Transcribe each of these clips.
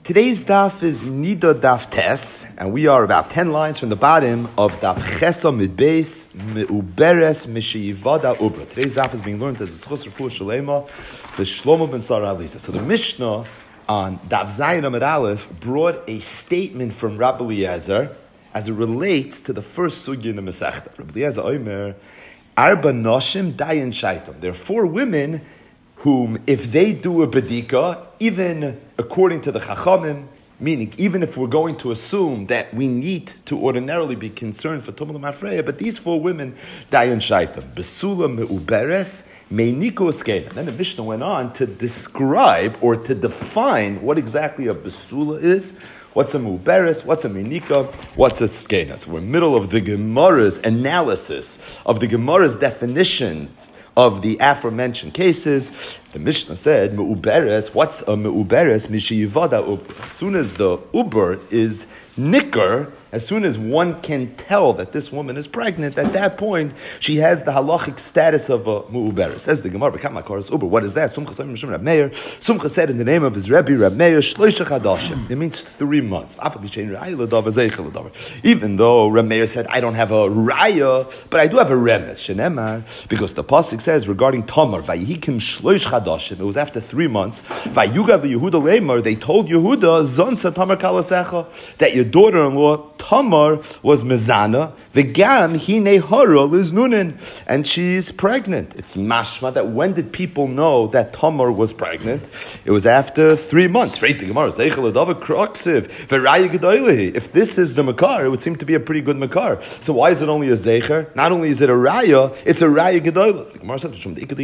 Today's daf is Nida Daf Tes, and we are about 10 lines from the bottom of Daf Chesa Midbeis Meuberes Mishiyivada Ubra. Today's daf is being learned as a Schus Refuah Shalema for Shlomo ben Sarah Alisa. So the Mishnah on Daf Zayin Amud Aleph brought a statement from Rabbi Eliezer as it relates to the first sugi in the Masechta. Rabbi Eliezer Omer, Arba Noshim Dayan Shaitam. There are 4 women whom, if they do a bedika, even according to the Chachamim, meaning even if we're going to assume that we need to ordinarily be concerned for Tumah L'Mafreya, but these 4 women, Dayan Shaitam, Besula Meuberes, Meiniko Eskeina. Then the Mishnah went on to describe or to define what exactly a Besula is, what's a Meuberes, what's a Meinika, what's a Skena. So we're in the middle of the Gemara's analysis of the Gemara's definitions of the aforementioned cases. The Mishnah said, Meuberes, what's a Meuberes? Mishiyivada Uber. As soon as the Uber is nicker, as soon as one can tell that this woman is pregnant, at that point, she has the halachic status of a Meuberes. Says the Gemara, Uber. What is that? Sumcha said in the name of his Rebbe, Reb Meir, Shloisha Chadashim. It means 3 months. Even though Reb Meir said, I don't have a raya, but I do have a remes, shenemar, because the pasuk says regarding Tamar, Vayihikim Shloish Chadashim, it was after 3 months, Vayuga Yehuda Lemar, they told Yehuda, Zonsa Tamar Kalasecha, that your daughter-in-law, Tamar, was mezana, v'gam hine harol is nunin, and she's pregnant. It's mashma that when did people know that Tamar was pregnant? It was after 3 months. If this is the makar, it would seem to be a pretty good makar. So why is it only a zecher? Not only is it a raya, it's a raya gedolos. The Gemara says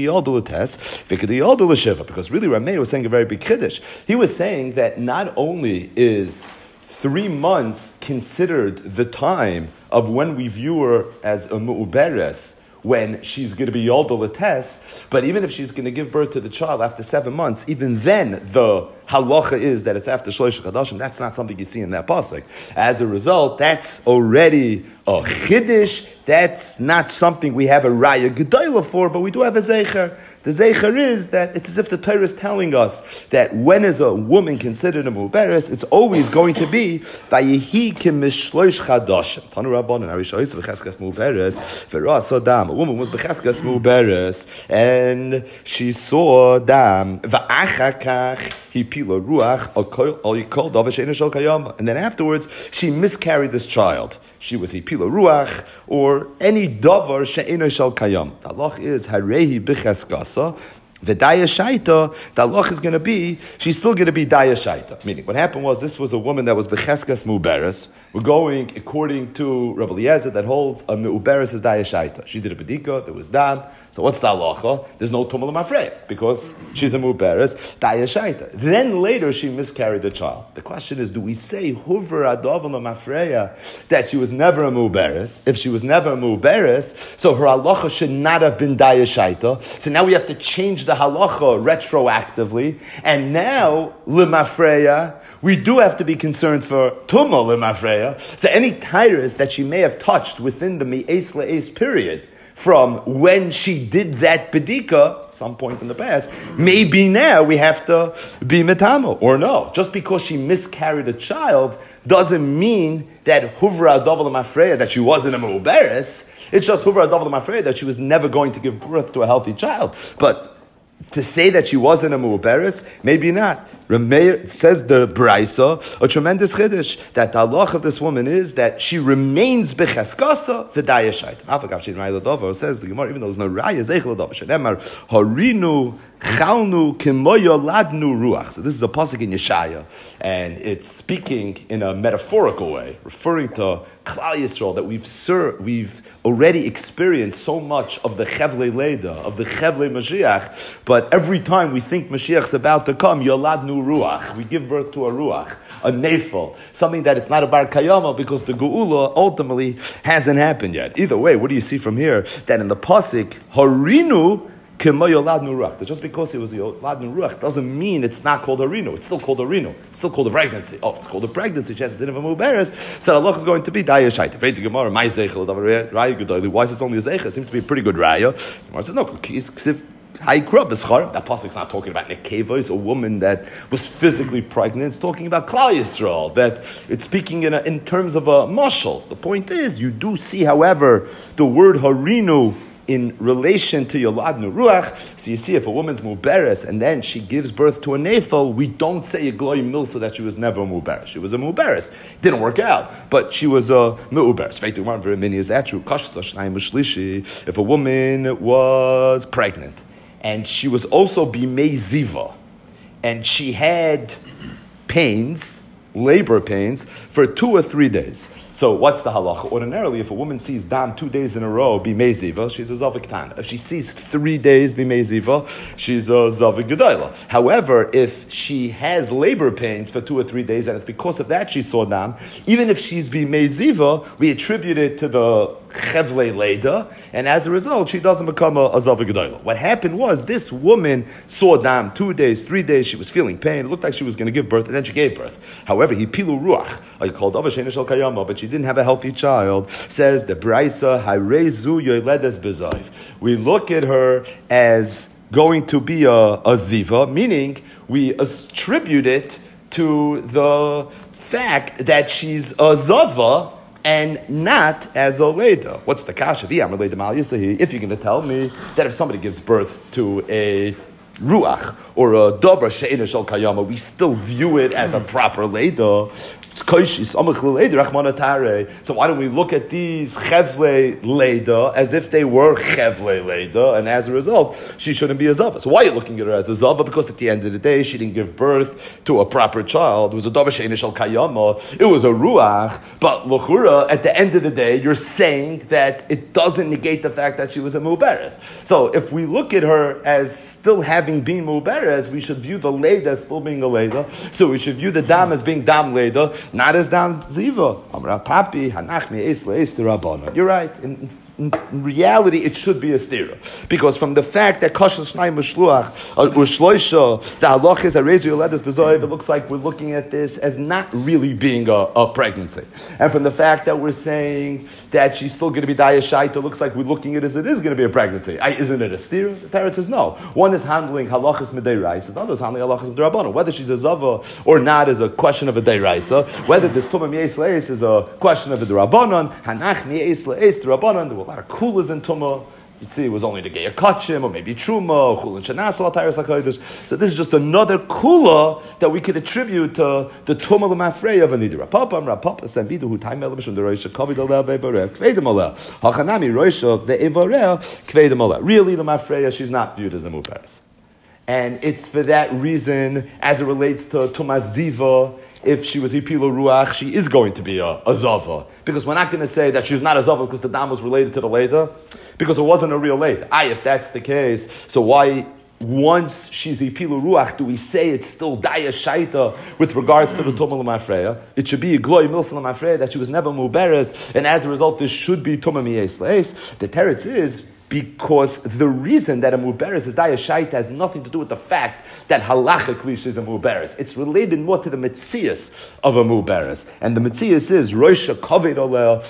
because really Rameh was saying a very big chiddush. He was saying that not only is 3 months considered the time of when we view her as a Meuberes, when she's going to be Yolda Lates, but even if she's going to give birth to the child after 7 months, even then the halacha is that it's after Shlosh Chadashim. That's not something you see in that pasuk. As a result, that's already a chiddush. That's not something we have a raya gedola for, but we do have a zecher. The zecher is that it's as if the Torah is telling us that when is a woman considered a Meuberes, it's always going to be Vayihi Kimishloish Chadashim. Tanu Rabbanan Arishois v'cheskas Meuberes v'ras dam. A woman was b'cheskas Meuberes and she saw dam v'achar kach he pila ruach al yikol davar she'ena shel kayama. And then afterwards she miscarried this child. She was hipila ruach or any davar she'ena shel kayam. The halach is harehi b'cheskasa. The daya shaita, the halach is going to be, she's still going to be daya shaita. Meaning, what happened was, this was a woman that was becheskas meuberes. We're going according to Rabbi Eliezer that holds a meuberes is daya shaita. She did a bedika, there was dam. So what's the halacha? There's no tumah l'mafreya because she's a meuberes, daya shaita. Then later she miscarried the child. The question is, do we say huver adav l'mafreya that she was never a meuberes? If she was never a meuberes, so her halacha should not have been daya shaita. So now we have to change the halacha retroactively, and now l'mafreya we do have to be concerned for tumah l'mafreya. So any tyrus that she may have touched within the mi'es le'es period from when she did that bedika, some point in the past, maybe now we have to be metamo, or no. Just because she miscarried a child doesn't mean that huvra adav l'mafreya that she wasn't a meuberes. It's just huvra adav l'mafreya that she was never going to give birth to a healthy child. But to say that she wasn't a meuberes, maybe not. Rameir says the Braisa, a tremendous chiddush, that the halach of this woman is that she remains becheskasa the daya shait. Afagav shein raya l'dover, says the Gemara, even though there's no raya zeichel l'dover, shenemar harinu chalnu kimoyo ladnu ruach. So this is a pasuk in Yeshaya, and it's speaking in a metaphorical way, referring to Klal Yisrael, that we've already experienced so much of the Chevlei Leda, of the Chevlei Mashiach, but every time we think Mashiach's about to come, Yoladnu Ruach, we give birth to a Ruach, a Nefel, something that it's not a Bar Kayama because the Geula ultimately hasn't happened yet. Either way, what do you see from here? That in the Pasuk, Harinu, that just because it was the Ladnu Ruach doesn't mean it's not called Harinu. It's still called Harinu. It's still called a pregnancy. Oh, it's called a pregnancy. She has a din of a Meuberes. So Allah is going to be Daya Shaita. Why is it only a Zeicha? It seems to be a pretty good Raya. The Gemara says, no, That pasuk's not talking about nekeva, a woman that was physically pregnant. It's talking about Klal Yisrael. That it's speaking in terms of a mashal. The point is, you do see, however, the word harinu in relation to Yoladnu Ruach. So you see, if a woman's muberes and then she gives birth to a nefel, we don't say a gloy milsa that she was never a muberes. She was a muberes. Didn't work out, but she was a muberes. Very many is that true? If a woman was pregnant and she was also bimei ziva, and she had pains, labor pains, for 2 or 3 days. So what's the halacha? Ordinarily, if a woman sees dam 2 days in a row, bimei ziva, she's a zavik tana. If she sees 3 days bimei ziva, she's a zavik gedayla. However, if she has labor pains for 2 or 3 days, and it's because of that she saw dam, even if she's bimei ziva, we attribute it to the chevle leda, and as a result, she doesn't become a zavik gedayla. What happened was, this woman saw dam 2 days, 3 days, she was feeling pain, it looked like she was going to give birth, and then she gave birth. However, he pilu ruach, I called avashena shel kayama, but she didn't have a healthy child. Says the Braisa, Hayrezu yoledes bezayv. We look at her as going to be a ziva, meaning we attribute it to the fact that she's a zava and not as a leda. What's the kasha? If you're going to tell me that if somebody gives birth to a ruach or a dobra she'ena shel kayama, we still view it as a proper leda. So why don't we look at these chevle leda as if they were chevle leda, and as a result, she shouldn't be a zava. So why are you looking at her as a zava? Because at the end of the day, she didn't give birth to a proper child. It was a davar she'ein shel kayama. It was a ruach. But l'chura, at the end of the day, you're saying that it doesn't negate the fact that she was a muberes. So if we look at her as still having been muberes, we should view the leda as still being a leda. So we should view the dam as being dam leda, not as dam ziva. Amra papi hanach mi es leis derabbanan. You're right. In reality, it should be a stira, because from the fact that kashal shnai mishluach or shloisha, the halach is a rezu yoledes bezoiv, it looks like we're looking at this as not really being a pregnancy. And from the fact that we're saying that she's still going to be dayashait, it looks like we're looking at it as it is going to be a pregnancy. Isn't it a stira? The Torah says no. One is handling halachas midayraisa, the other is handling halachas midrabanan. Whether she's a zava or not is a question of a dayraisa. Whether this tumah mi'es leis is a question of a drabanan. Hanach mi'es leis drabanan. A lot of kulas in Tumah. You see, it was only the Geir Kachim, or maybe Truma, or Chulin Shanas, or Atayras HaKodesh. So this is just another kula that we could attribute to the Tumah L'Mafrei of Anidi. Rapapa, Sambidu, Hu Taim Elem Shun, the Roisha, Kovid Aleh, Ve'Vareh, Kvedim Aleh. Hachanami, Roisha, Ve'Vareh, Kvedim Aleh. Really, L'Mafrei, she's not viewed as a Muperes. And it's for that reason, as it relates to Tumah Ziva, if she was Hipila Ruach, she is going to be a Zava. Because we're not going to say that she's not a Zava because the dam was related to the Leda, because it wasn't a real Leda. If that's the case, so why, once she's Hipila Ruach, do we say it's still Daya Shaita with regards to the Tumah L'Mafreya? It should be Gloy Milsa L'Mafreya, that she was never Muberes, and as a result, this should be Tumah Mi'es Leis. The teretz is, because the reason that a muberes is dayashait has nothing to do with the fact that halachically she's a muberes. It's related more to the metzias of a muberes. And the metzias is roisha kaved oleh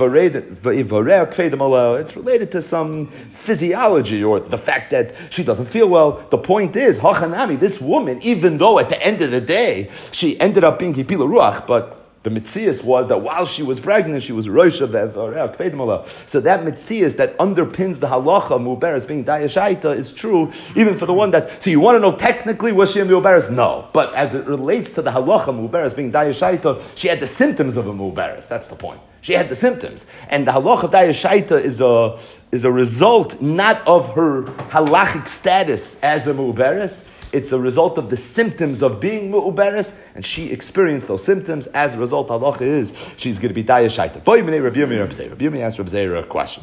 ve'ivareh kvedim oleh. It's related to some physiology or the fact that she doesn't feel well. The point is, hachanami, this woman, even though at the end of the day she ended up being hipila ruach, but the mitzias was that while she was pregnant, she was roisha ve'vareh kvedim oleh. So that mitzias that underpins the halacha muberes being dayashaita is true even for the one that. So you want to know technically was she a muberes? No, but as it relates to the halacha muberes being dayashaita, she had the symptoms of a muberes. That's the point. She had the symptoms, and the halacha of dayashaita is a result not of her halachic status as a muberes. It's a result of the symptoms of being mu'uberes, and she experienced those symptoms. As a result, halacha is she's going to be dayashaita. Rabbi Yirmiyah asked Rabbi Zeira a question.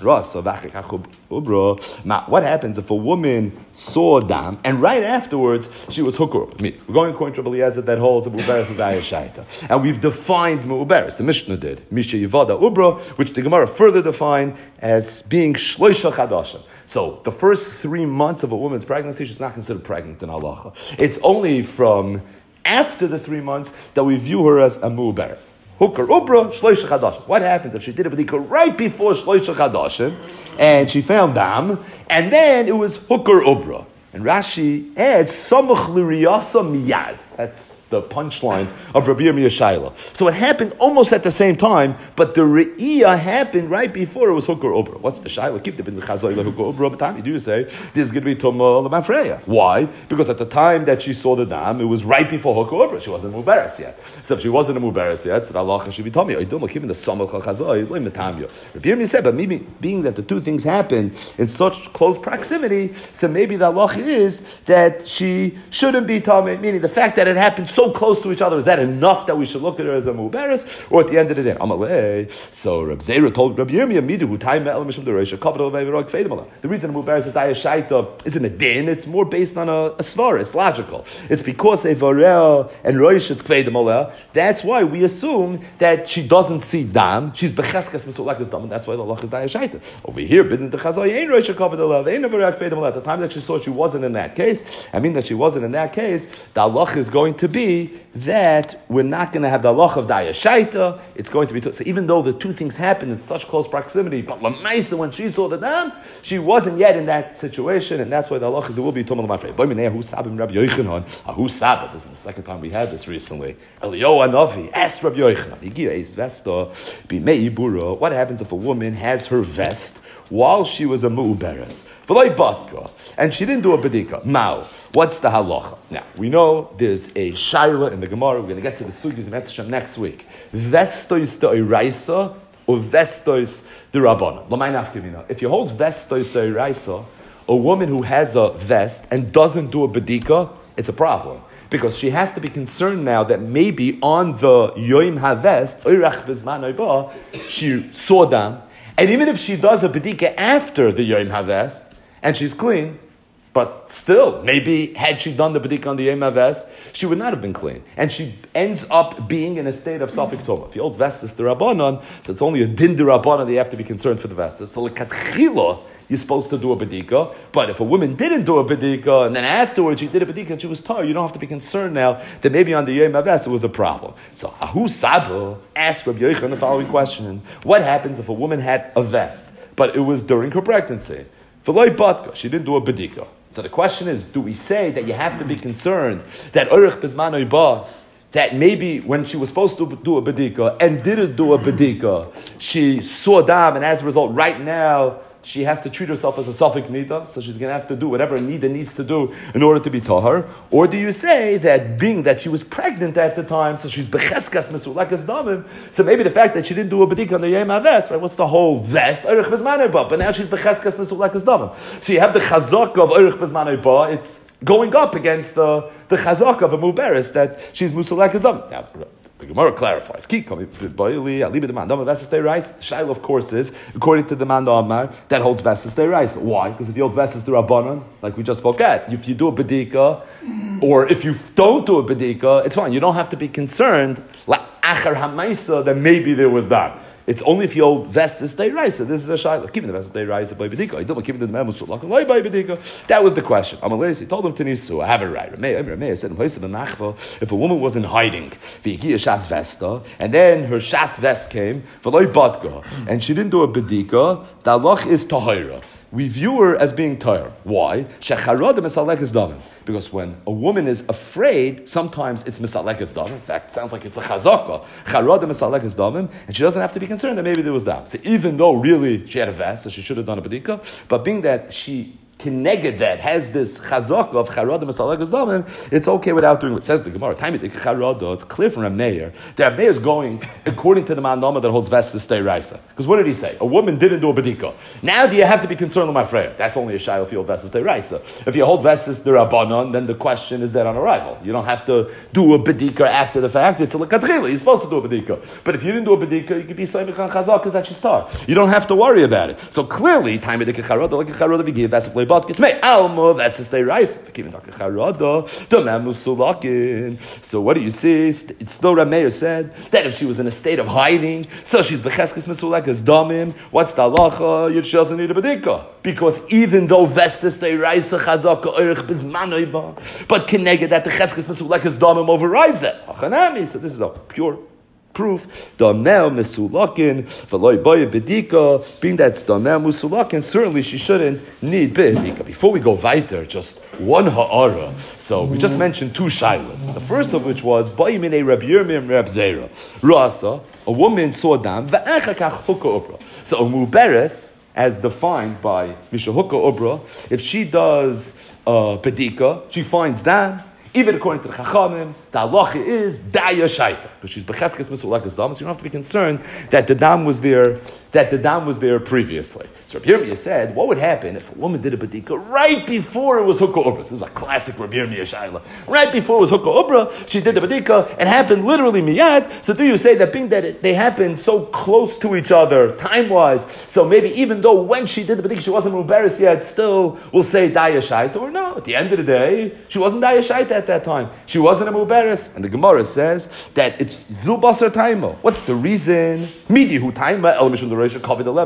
What happens if a woman saw dam and right afterwards she was hooker? We're going according to Rabbi Eliezer that holds that mu'uberes is dayashaita, and we've defined mu'uberes. The Mishnah did misha yivada ubra, which the Gemara further defined as being shloisha chadasha. So the first 3 months of a woman's pregnancy, she's not considered pregnant in halacha. It's only from after the 3 months that we view her as a mu'uberes. Hooker Ubra, Shloisha Chadashim. What happens if she did a Bedika right before Shloisha Chadashim, and she found Dam, and then it was Hooker Ubra? And Rashi adds, Samach L'riyasa Miyad. That's the punchline of Rabbi Yirmiyah Shaila. So it happened almost at the same time, but the Re'iyah happened right before it was Hooker Ubra. What's the Shaila? Keep the Chazai Hooker Ubra, but time you do say, this is going to be Tumah L'Mafreya. Why? Because at the time that she saw the Dam, it was right before Hooker Ubra. She wasn't a Mubaris yet. So if she wasn't a Mubaris yet, so Allah should be Tommy. I don't look even the Samach Chazai, Lo Metamya. Rabbi Yirmiyah said, but maybe being that the two things happen in such close proximity, so maybe the Allah is that she shouldn't be Tommy, meaning the fact that it happened so close to each other, is that enough that we should look at her as a mubaris, or at the end of the day? Amalei. So Reb Zera told Reb Yirmiyah, "Midu hu time me'el mishum dereisha kavod leveirog feidamala." The reason a mubaris is dayashaita isn't a din; it's more based on a svara. It's logical. It's because evarel and roish is feidamala. That's why we assume that she doesn't see dam. She's becheskas misulakas dam, and that's why the loch is dayashaita. Over here, bidin techazoi ain't roish kavod lev, ain't evarel feidamala. At the time that she saw, she wasn't in that case. I mean that she wasn't in that case. The loch is going to be that we're not going to have the halach of dayashaita. It's going to be so. Even though the two things happened in such close proximity, but lamaisa, when she saw the dam, she wasn't yet in that situation, and that's why the halach there will be tumah l'mafrei. Ahu sabah. This is the second time we had this recently. Eliyahu Hanavi asked Rabbi Yochanan, what happens if a woman has her vest while she was a mu'uberes, and she didn't do a bedika? Mao. What's the halacha? Now, we know there's a shaila in the Gemara. We're going to get to the sugyas in Etzshem next week. Vestois de'iraisa or vestois derabbanan. L'may nafkamina. If you hold vestois de'iraisa, a woman who has a vest and doesn't do a bedika, it's a problem. Because she has to be concerned now that maybe on the yoim havest, oirach bezman oiba, she saw them. And even if she does a bedika after the yoim havest, and she's clean, but still, maybe had she done the bedika on the Yom HaVest, she would not have been clean. And she ends up being in a state of Safek Toma. If the old vest is the Rabbanon, so it's only a din the Rabbanon that you have to be concerned for the vest. So l'katchila, you're supposed to do a bedika. But if a woman didn't do a bedika, and then afterwards she did a bedika and she was tired, you don't have to be concerned now that maybe on the Yom HaVest it was a problem. So Ahu Sabo asked Rabbi Yochanan the following question. What happens if a woman had a vest, but it was during her pregnancy? V'loi batka, she didn't do a bedika. So the question is, do we say that you have to be concerned that Urich Bizman Oiba, that maybe when she was supposed to do a bedika and didn't do a bedika, she saw dam, and as a result, right now, she has to treat herself as a Safek Nida, so she's going to have to do whatever Nida needs to do in order to be Tahar? Or do you say that being that she was pregnant at the time, so she's Becheskas Mesulakas Damim, so maybe the fact that she didn't do a Bedika on the Yom HaVest, right? What's the whole vest? Erich Bezmanei Ba, but now she's Becheskas Mesulakas Damim. So you have the Chazak of Erich Bezmanei Ba, it's going up against the Chazak of a Muberis, that she's Mesulakas Damim. Now, the Gemara clarifies. Shaila, of course, is according to the man Amar that holds vesses they rise. Why? Because if the old vest is the Rabbanon, like we just spoke at, if you do a bedika, or if you don't do a bedika, it's fine. You don't have to be concerned. Like achar hamaisa, that maybe there was that. It's only if you hold vestes they rise. This is a shaila. Keeping the vestes they rise by bedika. You don't keep the man musulak by bedika. That was the question. He told him to nisu. I have it right. Rameh said, if a woman was in hiding, shas vesta, and then her shas vest came, and she didn't do a bedika, the halach is tahira. We view her as being tahir. Why? Because when a woman is afraid, sometimes it's misalekes damim. In fact, it sounds like it's a chazaka. Charada misalekes damim, and she doesn't have to be concerned that maybe there was that. So even though really she had a vest, so she should have done a bedika, but being that she Kineged that has this chazaka of charada misalegas damim, it's okay without doing it. Says the Gemara. It's clear from Reb Meir that Reb Meir is going according to the Mandama that holds vestes stay raisa. Because what did he say? A woman didn't do a bedika. Now do you have to be concerned with my freya? That's only a shayla if you hold vestes stay raisa. If you hold vestes the rabbanon, then the question is that on arrival. You don't have to do a bedika after the fact. It's a lekatchila. You're supposed to do a bedika. But if you didn't do a bedika, you could be saying chazaka that you start. You don't have to worry about it. So clearly, time of the charada like charada we give vestes play. So what do you see? It's still Reb Meir said that if she was in a state of hiding, so she's becheskes misulakas damim. What's the halacha? She doesn't need a bedika because even though vestes deiraisa chazaka oirich bizmanoiba, but kineged that the cheskes misulakas damim overrides that. So this is a pure proof. Damnel Mesulakin, Veloy Boya Bedika, being that Damnel Mesulakin, certainly she shouldn't need Bedika. Before we go weiter, just one ha'ara. So we just mentioned two shilas. The first of which was Bayimine Reb Yirmiyah Reb Zera. Rasa, a woman saw dam, va'achakach hukah ubra. So a muberes, as defined by Mishahukah Ubra, if she does Bedika, she finds dam. Even according to the Chachamim, the halacha is daya shaita, because she's becheskes misulakas dam, so you don't have to be concerned that the dam was there. Previously. So Rabbi Yirmiyah said, what would happen if a woman did a bedika right before it was hukah ubra? This is a classic Rabbi Yirmiyah shaila. Right before it was hukah ubra, she did the bedika. It happened literally miyad. So do you say that being that they happened so close to each other time wise, so maybe even though when she did the bedika she wasn't mubaris yet, still we'll say daya shaita, or no? At the end of the day, she wasn't daya shaita at that time. She wasn't a mubaris, and the Gemara says that it's zubasar taima. What's the reason? Midi hu taima el mishum the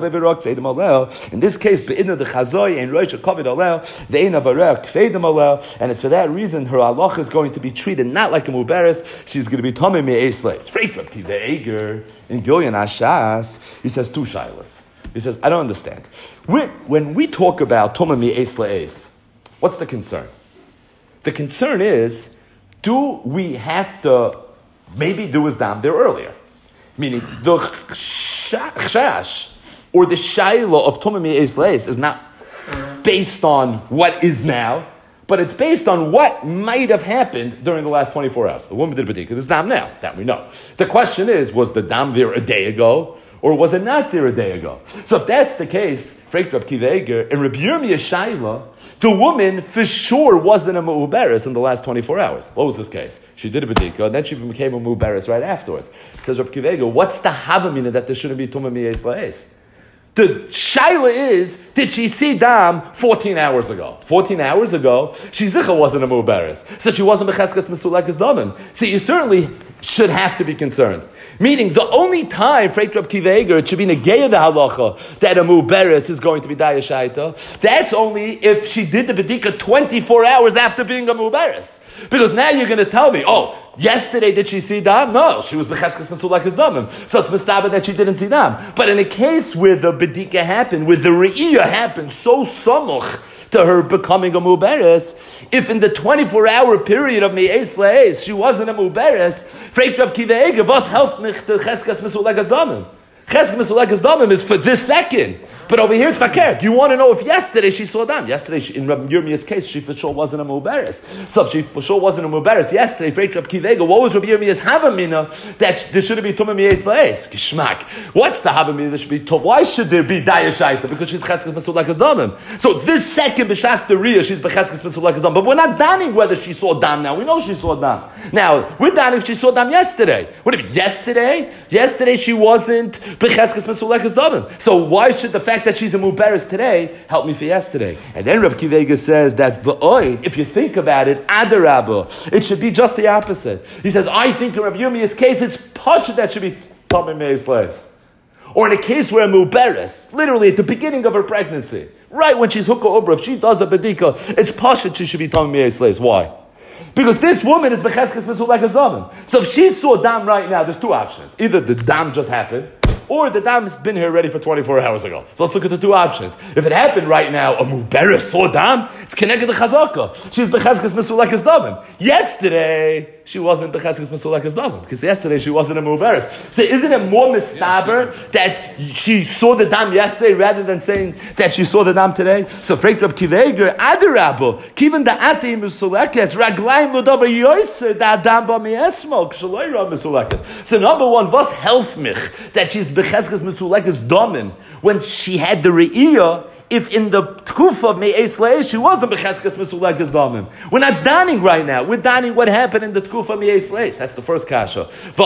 in this case, the chazoi and roisha kovid alel, ve'ina varek fedim alel, and it's for that reason her halacha is going to be treated not like a muberes. She's going to be tomei me'esleis. Freikab kive eger in Gilyon Ashas. He says two shilas. He says, I don't understand. When we talk about tomei me'esleis, what's the concern? The concern is, do we have to? Maybe there was dam there earlier. Meaning, the chash or the shaila of Tumah Me'ez Leis is not based on what is now, but it's based on what might have happened during the last 24 hours. The woman did bedika, there's dam now, that we know. The question is, was the dam there a day ago, or was it not there a day ago? So if that's the case, Freik Reb Kiva Eger, and Reb Yirmiyah shaila, the woman for sure wasn't a mu'uberes in the last 24 hours. What was this case? She did a bedika, and then she became a mu'uberes right afterwards. Says Reb Kiva Eger, what's the havamina that there shouldn't be tumah miyes la'es? The shaila is, did she see dam 14 hours ago? 14 hours ago, she zicha wasn't a mu'uberes, so she wasn't becheskes mesulekes damim. So you certainly should have to be concerned. Meaning, the only time, Freik Reb Kiva Eger, it should be negeya the halacha that a muberes is going to be daya shaita. That's only if she did the bedika 24 hours after being a muberes. Because now you're going to tell me, yesterday did she see dam? No, she was becheskes mesulekes damim. So it's mistaba that she didn't see dam. But in a case where the bedika happened, where the re'iyah happened so samuch to her becoming a muberes, if in the 24-hour period of Me'ez Le'ez she wasn't a muberes, Freik Reb Kiva Eger, was helft mich to cheskes mesulegas damim? Cheskes mesulegas damim is for this second. But over here it's fakir. You want to know if yesterday she saw dam. Yesterday, in Rabbi Yirmiyah's case, she for sure wasn't a muberes. So if she for sure wasn't a muberes yesterday, Freik Reb Kiva Eger, what was Rabbi Yirmiyah's havamina that there shouldn't be tumah Me'ez Le'ez? Gishmak. What's the havamina that should be tumah? Why should there be daya shaita? Because she's cheskes mesulegas damim. So this second b'shas deriyah, she's b'cheskes mesulegas damim. But we're not danning whether she saw dam now. We know she saw dam. Now we're danning if she saw dam yesterday. What do you mean yesterday? Yesterday she wasn't b'cheskes mesulegas damim. So why should the fact that she's a muberes today help me for yesterday? And then Reb Kiva Eger says that if you think about it, adarabba, it should be just the opposite. He says, I think in Reb Yirmiyah's case, it's pasha that should be tamei me'ez le'ez. Or in a case where a muberes, literally at the beginning of her pregnancy, right when she's hukah ubra, if she does a bedika, it's pasha she should be tamei me'ez le'ez. Why? Because this woman is becheskes mesulekas damim. So if she saw dam right now, there's two options. Either the dam just happened, or the dam has been here already for 24 hours ago. So let's look at the two options. If it happened right now, a muberes saw dam, it's connected to chazaka. She's becheskes mesulekas damim. Yesterday, she wasn't becheskes mesulekas damim, because yesterday she wasn't a muberes. So isn't it more mistaber that she saw the dam yesterday rather than saying that she saw the dam today? So Freik Reb Kiva Eger, adarabbo, kiven da ati mesulekes, raglaim lodavar yoyser da dam ba miesmo, kshaloi ra mesulekes. So number one, was helft mich that she's becheskes mesulekes damim when she had the re'iyah? If in the tkufa of Me'ez Le'ez she wasn't becheskes mesulekes damim. We're not danning right now. We're danning what happened in the tkufa of Me'ez Le'ez. That's the first kasha.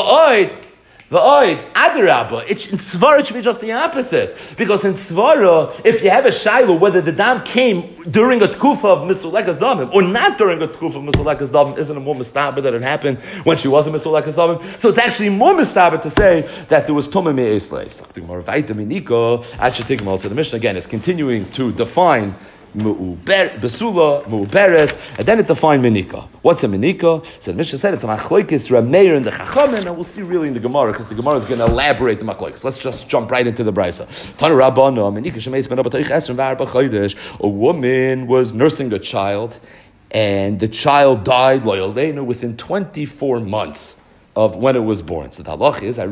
V'oid, adarabba. In Svara it should be just the opposite. Because in Svara, if you have a shaylo whether the dam came during a tkufa of mesulekas damim or not during a tkufa of mesulekas damim, isn't it more mistaber that it happened when she wasn't mesulekas damim? So it's actually more mistaber to say that there was tumah me'ez leis. The Mishnah again is continuing to define Besula, Mu'beres, and then it defined Menika. What's a Menika? So the Mishnah said it's a Machlokes Rameir and the Chachamim, and we'll see really in the Gemara, because the Gemara is going to elaborate the Machlokes. Let's just jump right into the Brisa. Tanu Rabbana, Menika Shemeis Ben Abatayich Esrim V'Arba Chodesh. A woman was nursing a child, and the child died loyalenu within 24 months of when it was born. So the halach is,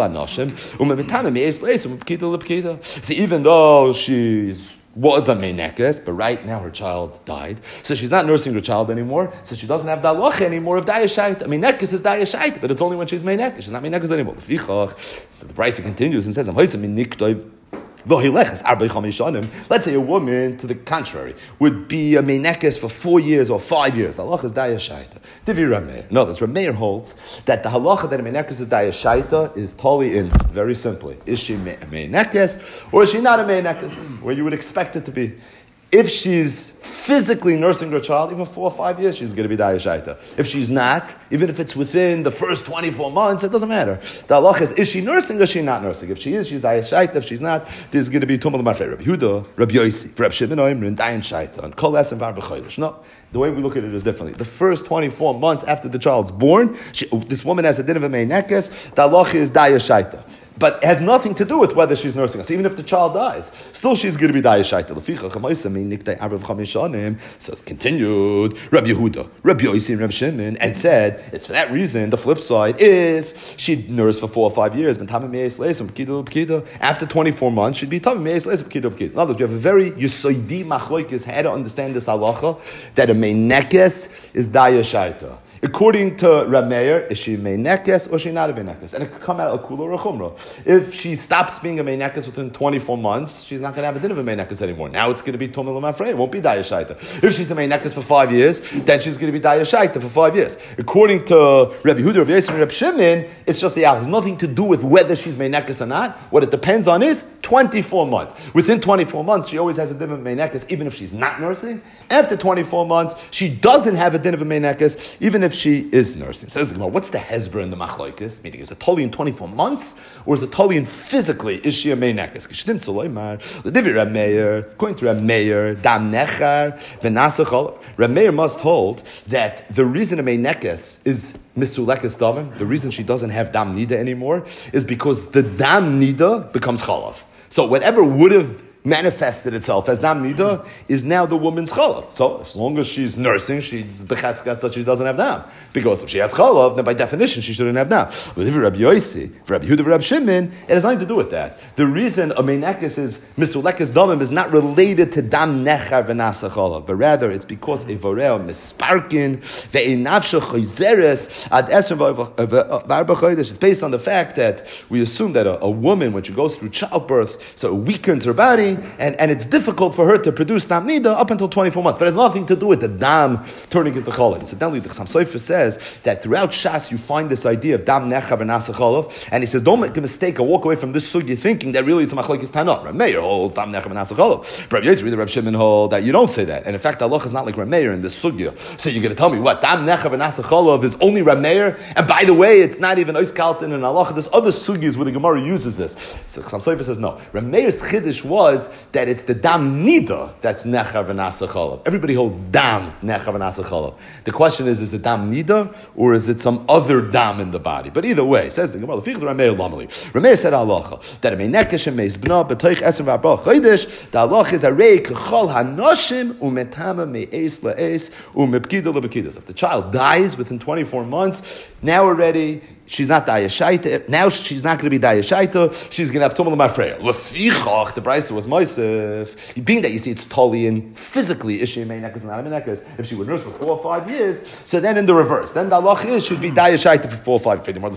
so even though she was a meinekes, but right now her child died, so she's not nursing her child anymore, so she doesn't have the halach anymore of dayashait. Meinekes is dayashait, but it's only when she's meinekes. She's not meinekes anymore. So the Brisa continues and says, let's say a woman, to the contrary, would be a meinekes for 4 years or 5 years. The halacha is dayashaita. Divi Rameir. No, that's Rameir holds that the halacha that a meinekes is dayashaita is totally in. Very simply, is she a meinekes or is she not a meinekes? Where you would expect it to be. If she's physically nursing her child, even 4 or 5 years, she's going to be dayashaita. If she's not, even if it's within the first 24 months, it doesn't matter. The halach is she nursing or is she not nursing? If she is, she's dayashaita. If she's not, there's going to be tumah l'mafrei. Rabbi Huda, Rabbi Yosi, Rabbi Shimon Oimrin, dayashaita, and kol esem var b'chodesh. No, the way we look at it is differently. The first 24 months after the child's born, this woman has a din of a meinekes, the halach is dayashaita. But it has nothing to do with whether she's nursing us. Even if the child dies, still she's going to be dayashaita. So it continued, Rabbi Yehuda, Rabbi Yosi, and Rabbi Shimon, and said, it's for that reason, the flip side, if she'd nursed for 4 or 5 years, after 24 months, she'd be in other words, we have a very yusoidi machlokes how to understand this halacha, that a meinekes is dayashaita. According to Rameir, is she a meinekes or is she not a meinekes? And it could come out a kula or a chumrah. If she stops being a meinekes within 24 months, she's not going to have a din of a meinekes anymore. Now it's going to be tumah l'mafrei. It won't be dayashaita. If she's a meinekes for 5 years, then she's going to be dayashaita for 5 years. According to Rabbi Huda, Rabbi Yosef, and Rabbi Shimon, it's just the opposite. It has nothing to do with whether she's meinekes or not. What it depends on is 24 months. Within 24 months, she always has a din of a meinekes, even if she's not nursing. After 24 months, she doesn't have a din of a meinekes, even if she is nursing. Says the Gemara, what's the hezbollah in the machlokes? Meaning, is it totally in 24 months, or is it totally in physically? Is she a meinekes? According to Rameir, dam nechar v'nasachol. Rameir must hold that the reason a meinekes is misulekes damim, the reason she doesn't have dam nida anymore, is because the dam nida becomes chalav. So whatever would have manifested itself as dam nida is now the woman's chalav. So as long as she's nursing, she's becheskas that she doesn't have dam. Because if she has chalav, then by definition she shouldn't have dam. But if Rabbi Yosi, Rabbi Huda, Rabbi Shimon, it has nothing to do with that. The reason a meinekes is misulekes damim is not related to dam nechar v'nasa chalav, but rather it's because a voreo misparkin ve'inavsha choizeres ad esrim v'arba chodesh. It's based on the fact that we assume that a woman, when she goes through childbirth, so it weakens her body, and it's difficult for her to produce dam nida up until 24 months. But it has nothing to do with the dam turning into cholov. So then the Chassam Sofer says that throughout Shas you find this idea of dam necha v'nasa cholov, and he says don't make a mistake or walk away from this sugi thinking that really it's a machlokes tanah. Rameir holds dam necha v'nasa cholov. Rabbi Yosef, Rabbi Shimon hold that you don't say that. And in fact, Allah is not like Rameir in this sugya. So you're going to tell me what dam necha v'nasa cholov is only Rameir, and by the way, it's not even oiskaltin and Allah. There's other sugyas where the Gemara uses this. So Chassam Sofer says no. Rameir's chiddush was that it's the dam nida that's necha v'nasa cholov. Everybody holds dam necha v'nasa cholov. The question is it dam nida or is it some other dam in the body? But either way, says the Gemara, Rameir said halacha that a meinekes shemeis bna b'toich esrim v'arba chodesh. The halacha is arei k'chol hanoshim umetama me'es la'es umepkida lebekida. If the child dies within 24 months, now already she's not dayashaita. Now she's not going to be dayashaita. She's going to have tumah l'mafreya. Lefichach, the Brisa was moisef. Being that you see it's totally in physically, is she a meinekes, not a meinekes? If she would nurse for 4 or 5 years, so then in the reverse, then the halach is she'd be dayashaita for 4 or 5 years.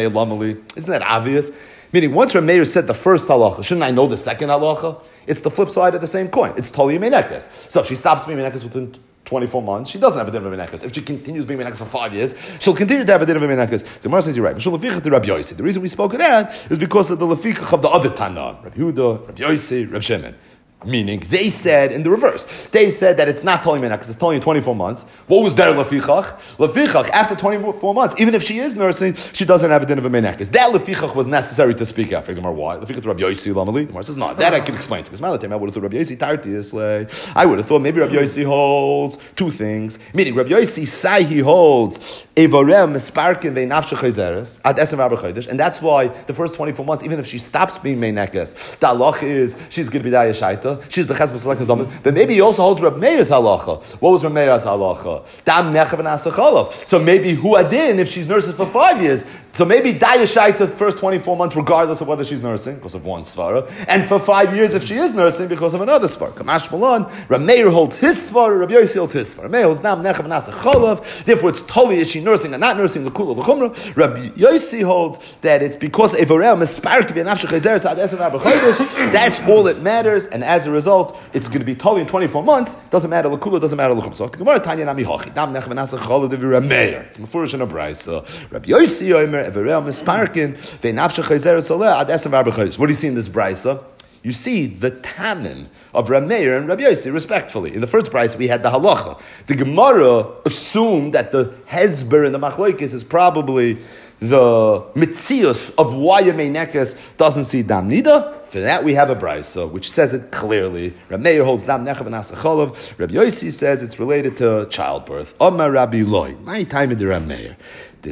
Isn't that obvious? Meaning, once Rameir said the first halacha, shouldn't I know the second halacha? It's the flip side of the same coin. It's totally a meinekes. So if she stops being meinekes within 24 months, she doesn't have a din of a meinekes. If she continues being meinekes for 5 years, she'll continue to have a din of a meinekes. The Gemara says you're right. The reason we spoke of that is because of the lefikach of the other Tana, Rabbi Huda, Rabbi Yosi, Rabbi Shimon. Meaning, they said in the reverse. They said that it's not Toli Menekes, it's Toli in 24 months. What was there Lefichach? Lefichach, after 24 months, even if she is nursing, she doesn't have a din of a Menekes. That Lefichach was necessary to speak after. Why? Lefichach to Rabbi Yossi Lamali. The Gemara says, no, that I can explain to you. Because I would have thought Rabbi Yossi Tarti I would have thought maybe Rabbi Yossi holds two things. Meaning, Rabbi Yossi Sai he holds Evorem Misparkin Ve'nafshe Chayzeres Ad Esem Rabbi Chaydish, and that's why the first 24 months, even if she stops being Menekes, the halach is she's going to be Daya Shaita. She's b'ches b'selek zaman, but maybe he also holds Reb Meir's halacha. What was Reb Meir's halacha? Dam nechav and asacholov. So maybe hu adin if she's nursing for 5 years. So maybe Daya Shaita the first 24 months, regardless of whether she's nursing, because of one svara, and for 5 years if she is nursing because of another svara. Kamash Malon, Reb Meir holds his svara, Reb Yossi holds his svara. Reb Meir holds dam nechav and asacholov. Therefore, it's totally is she nursing and not nursing the kula l'chumra. Reb Yossi holds that it's because evorel mispark v'nafshech chezeres ad esem rabbi chodesh. That's all that matters, and as a result, it's going to be totally in 24 months. Doesn't matter l'kula, doesn't matter l'chumra. So Gemara Tanya nami hochi dam nechav and asacholov devi Reb Meir. It's mefurish in a brayso. Reb Yossi omer evorel misparkin v'nafshech chezeres oleh ad esem rabbi chodesh. What do you see in this brayso? You see the tamim of Reb Meir and Reb Yossi, respectfully. In the first price, we had the halacha. The Gemara assumed that the hezber in the machlokes is probably the mitzius of why a meinekes doesn't see dam nida. For that, we have a brisa which says it clearly. Reb Meir holds dam nechav and asacholov. Reb Yossi says it's related to childbirth. Omar Rabbi Loi. My time in the Reb Meir. The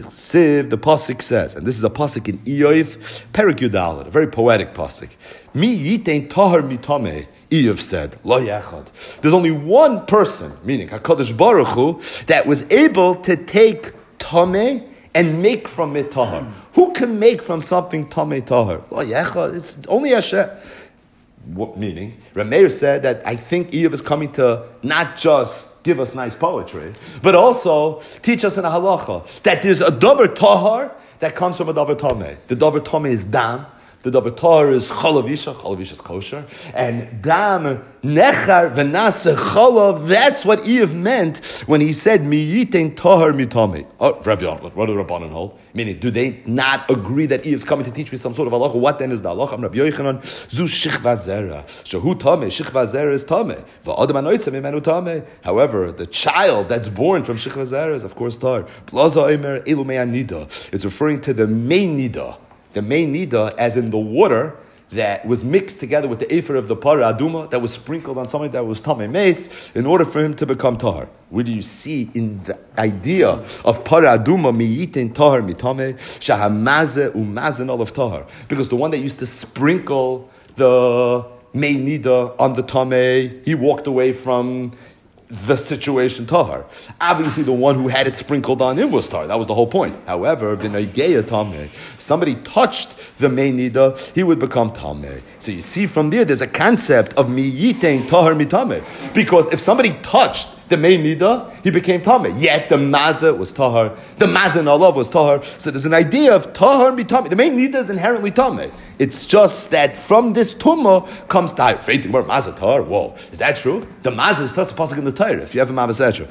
pasuk says, and this is a pasuk in Iyov, Perek Yudalet, a very poetic pasuk. Mi yitein tahar mitame. Iyov said, Lo yachad. There's only one person, meaning HaKadosh Baruch Hu, that was able to take tameh and make from it tahar. Who can make from something tameh tahar? Lo yachad. It's only Hashem. What meaning? Reb Meir said that I think Iyov is coming to not just give us nice poetry, but also teach us in a halacha that there's a davar tahar that comes from a davar tameh. The davar tameh is dam. The davar tahar is chalavisha. Chalavisha is kosher. And dam nechar v'nase chalav. That's what Iyov meant when he said mi yitein tahar mitame. Oh, Rabbi Yonah, what do the Rabbanan hold? Meaning, do they not agree that Iyov's coming to teach me some sort of halacha? What then is the halacha? Rabbi Yochanan zu shichva zera. Shehu tameh. Shichva zera is tameh. V'adam anoitze mimenu tameh. However, the child that's born from shichva zera is of course tar. Plaza omer elu me'anida. It's referring to the main nida. The main nida, as in the water that was mixed together with the ephor of the para aduma, that was sprinkled on something that was tamei meis, in order for him to become tahar. What do you see in the idea of para aduma miyitin tahar mitame shahamaze umazen all of tahar? Because the one that used to sprinkle the main nida on the tamei, he walked away from the situation tahar. Obviously, the one who had it sprinkled on him was tahar. That was the whole point. However, v'naigeya tameh, somebody touched the main nida, he would become tameh. So you see from there's a concept of miyitein tahar mitameh. Because if somebody touched the main nida, he became tameh. Yet the mazah was tahar. The mazah in Allah was tahar. So there's an idea of tahar mitameh. The main nida is inherently tameh. It's just that from this tumah comes tahar. Mazah tahar. Whoa, is that true? The mazah is touched a pasuk in the Torah. If you have a mazah setra,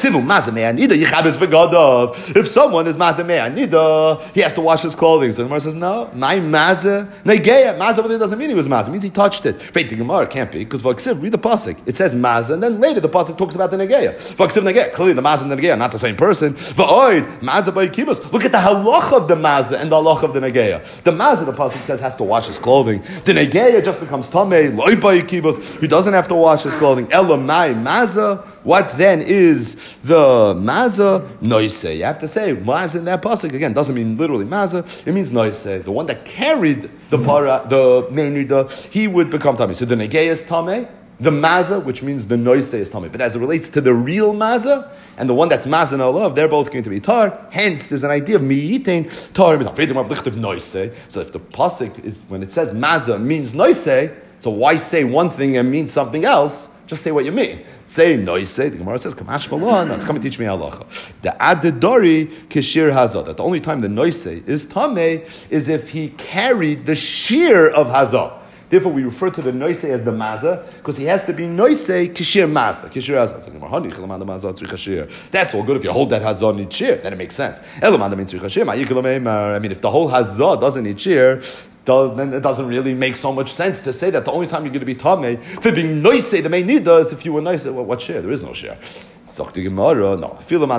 if someone is mazah me'anida, he has to wash his clothing. So the Gemara says, no, my mazah negeya. Mazah really doesn't mean he was mazah. It means he touched it. The Gemara can't be, because read the pasuk. It says mazah, and then later the pasuk talks about the negeya. Clearly the mazah and the negeya are not the same person. Mazah by kibus. Look at the halach of the mazah and the halach of the negeya. The mazah, the pasuk says, has to wash his clothing. The negeya just becomes tamei. Loy by kibus. He doesn't have to wash his clothing. Elamai mazah. What then is the mazah? Noise. You have to say mazah in that pasuk again. Doesn't mean literally mazah. It means noise. The one that carried the para, the main nida, he would become tamei. So the negeya is tamei. The mazah, which means the noise, is tamei. But as it relates to the real mazah and the one that's mazah and olav, they're both going to be tar. Hence, there's an idea of miyitin tar. So if the pasuk is when it says mazah means noise, so why say one thing and mean something else? Just say what you mean. Say noise. The Gemara says, "Kamash malon." That's coming to teach me halacha. The adedori kishir hazah. That the only time the noise is tamei is if he carried the shear of hazah. Therefore, we refer to the noise as the mazah because he has to be noise kishir mazah. Kishir hazah. That's all good if you hold that hazah need shear. Then it makes sense. I mean, if the whole hazah doesn't need shear, then it doesn't really make so much sense to say that the only time you're going to be tamei for being noise, the main need is if you were nice. Well, what share? There is no share. Even though there is a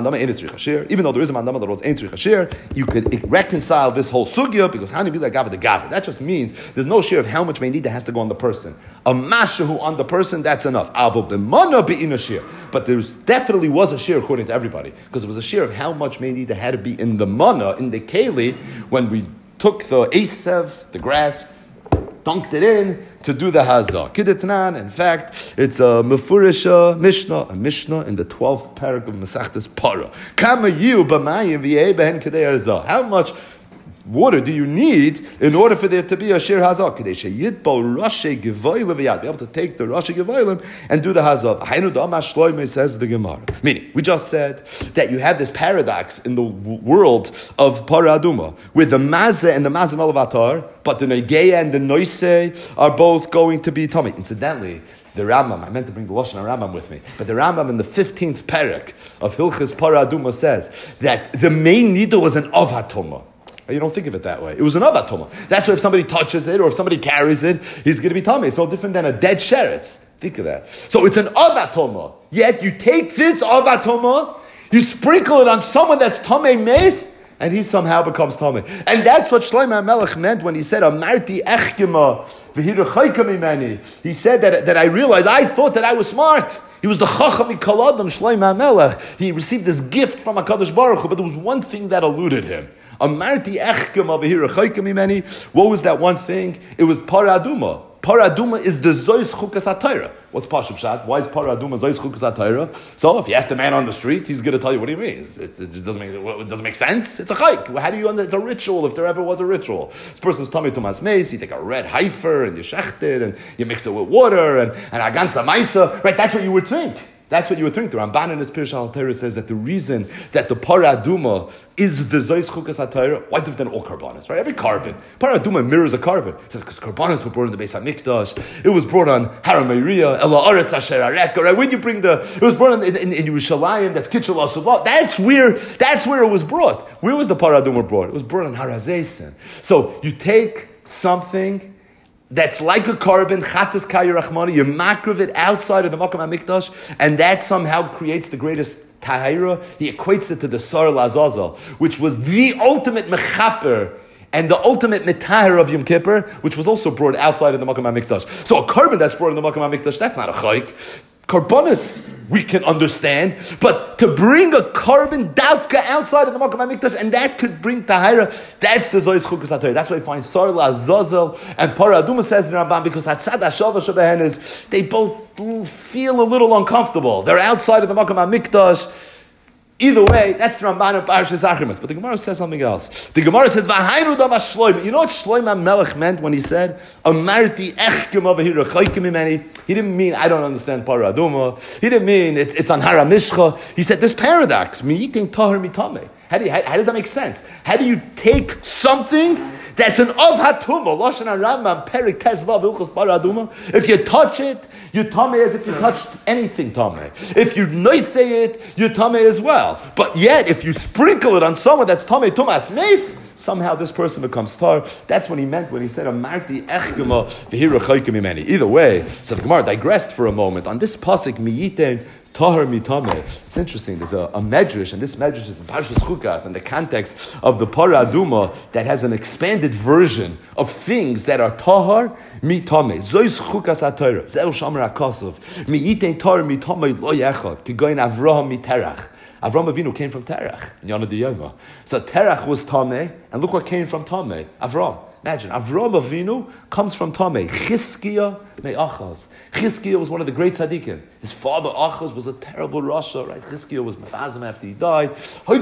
mandama that holds ein tzrich hasher, you could reconcile this whole sugya because hani bila gava the gava. That just means there's no share of how much meinida has to go on the person. A mashahu on the person, that's enough. Avo b'mana be'in a share. But there definitely was a share according to everybody because it was a share of how much meinida had to be in the mana, in the keli, when we took the asev, the grass, dunked it in to do the hazah. Kidetnan, in fact, it's a mefurisha mishnah in the 12th parak of Masechtas Para. Kama yu b'mayim v'yeh behen kedei hazah. How much water do you need in order for there to be a shir hazah? Kedei sheyitbo rashi gevoilim v'yad. Be able to take the rashi gevoilim and do the hazah. Hainu damash shloimeh, says the Gemara. Meaning, we just said that you have this paradox in the world of Para Aduma, with the mazeh and the mazeh olav, but the negeya and the noise are both going to be tummy. Incidentally, the Rambam, I meant to bring the Lashon Rambam with me, but the Rambam in the 15th parak of Hilchas Para Aduma says that the main needle was an avatoma. You don't think of it that way. It was an avatoma. That's why if somebody touches it or if somebody carries it, he's going to be tummy. It's no different than a dead sheretz. Think of that. So it's an avatoma. Yet you take this avatoma, you sprinkle it on someone that's tamei meis, and he somehow becomes tamei. And that's what Shlomo HaMelech meant when he said, "Amarti echkema v'hiru chayka mimeni." He said that I realized, I thought that I was smart. He was the Chacham Mikol Adam, Shlomo HaMelech. He received this gift from HaKadosh Baruch Hu, but there was one thing that eluded him. Amarti echkema v'hiru chayka mimeni. What was that one thing? It was Para Aduma. Para Aduma is the Zois Chukas HaTorah. What's Pashup Shat? Why is Para Aduma Zois Chukas HaTorah? So if you ask the man on the street, he's going to tell you, what do you mean? It doesn't make sense. It's a chayk. How do you understand? It's a ritual, if there ever was a ritual. This person's tummy to masmeis, you take a red heifer and you shecht it and you mix it with water and a ganza maisa. Right, that's what you would think. That's what you would think. The Ramban in his Pirush HaTorah says that the reason that the Para Aduma is the Zois Chukas HaTorah, why is it different than all karbanos? Right? Every carbon. Para Aduma mirrors a carbon. It says because karbanos were brought in the Beis HaMikdash. It was brought on Haramayriya, Ela Aretz Asher Areka. Right? When you bring it was brought in Yerushalayim, that's Kitchel Asubah. That's where it was brought. Where was the Para Aduma brought? It was brought on Har HaZeisen. So you take something that's like a carbon, chatas kaya rachmani, you makriv it outside of the Makam HaMikdash, and that somehow creates the greatest tahira. He equates it to the Sar Lazazel, which was the ultimate mechaper and the ultimate mitahir of Yom Kippur, which was also brought outside of the Makam HaMikdash. So a carbon that's brought in the Makam HaMikdash, that's not a chayk. Karbonis, we can understand, but to bring a carbon davka outside of the Makam HaMikdash, and that could bring tahira, that's the Zois Chukas HaTorah. That's why we find Sar Lazazel and Para Aduma says in Ramban, because Hatzad HaShavah Shabehen is, they both feel a little uncomfortable. They're outside of the Makam HaMikdash. Either way, that's Ramban and Parshas Achimus. But the Gemara says something else. The Gemara says, "V'hainu dama Shlomo." You know what Shlomo HaMelech meant when he said, "Amarti echkema v'hiru chayka mimeni"? He didn't mean I don't understand Para Aduma. He didn't mean it's on Hara Mishcha. He said this paradox: mi'iting tahar mitame. How does that make sense? How do you take something that's an of hatumah? Lashon HaRambam Perik Tezvav Hilchos Para Aduma. If you touch it, you tameh as if you touched anything tameh. If you noise it, you tameh as well. But yet, if you sprinkle it on someone that's tameh tumas meis, somehow this person becomes tar. That's what he meant when he said, "Amarti echgema v'hiru chayka mimeni." Either way, so the Gemara digressed for a moment on this pasuk miyiten tahar mitame. It's interesting. There's a medrash, and this medrash is in Parshas Chukas, in the context of the Para Aduma, that has an expanded version of things that are tahar mitame. Zois Chukas HaTorah. Zeu Shomer HaKosov. Miyiten tahar mitame lo yechad. Kigoyin Avraham miterach. Avram Avinu came from Terach, Yana Diyoma. So Terach was Tameh, and look what came from Tameh, Avram. Imagine, Avram Avinu comes from Tameh. Chizkiah me Achaz. Chizkiah was one of the great tzaddikim. His father Achaz was a terrible Rasha, right? Chizkiah was Mefazim after he died.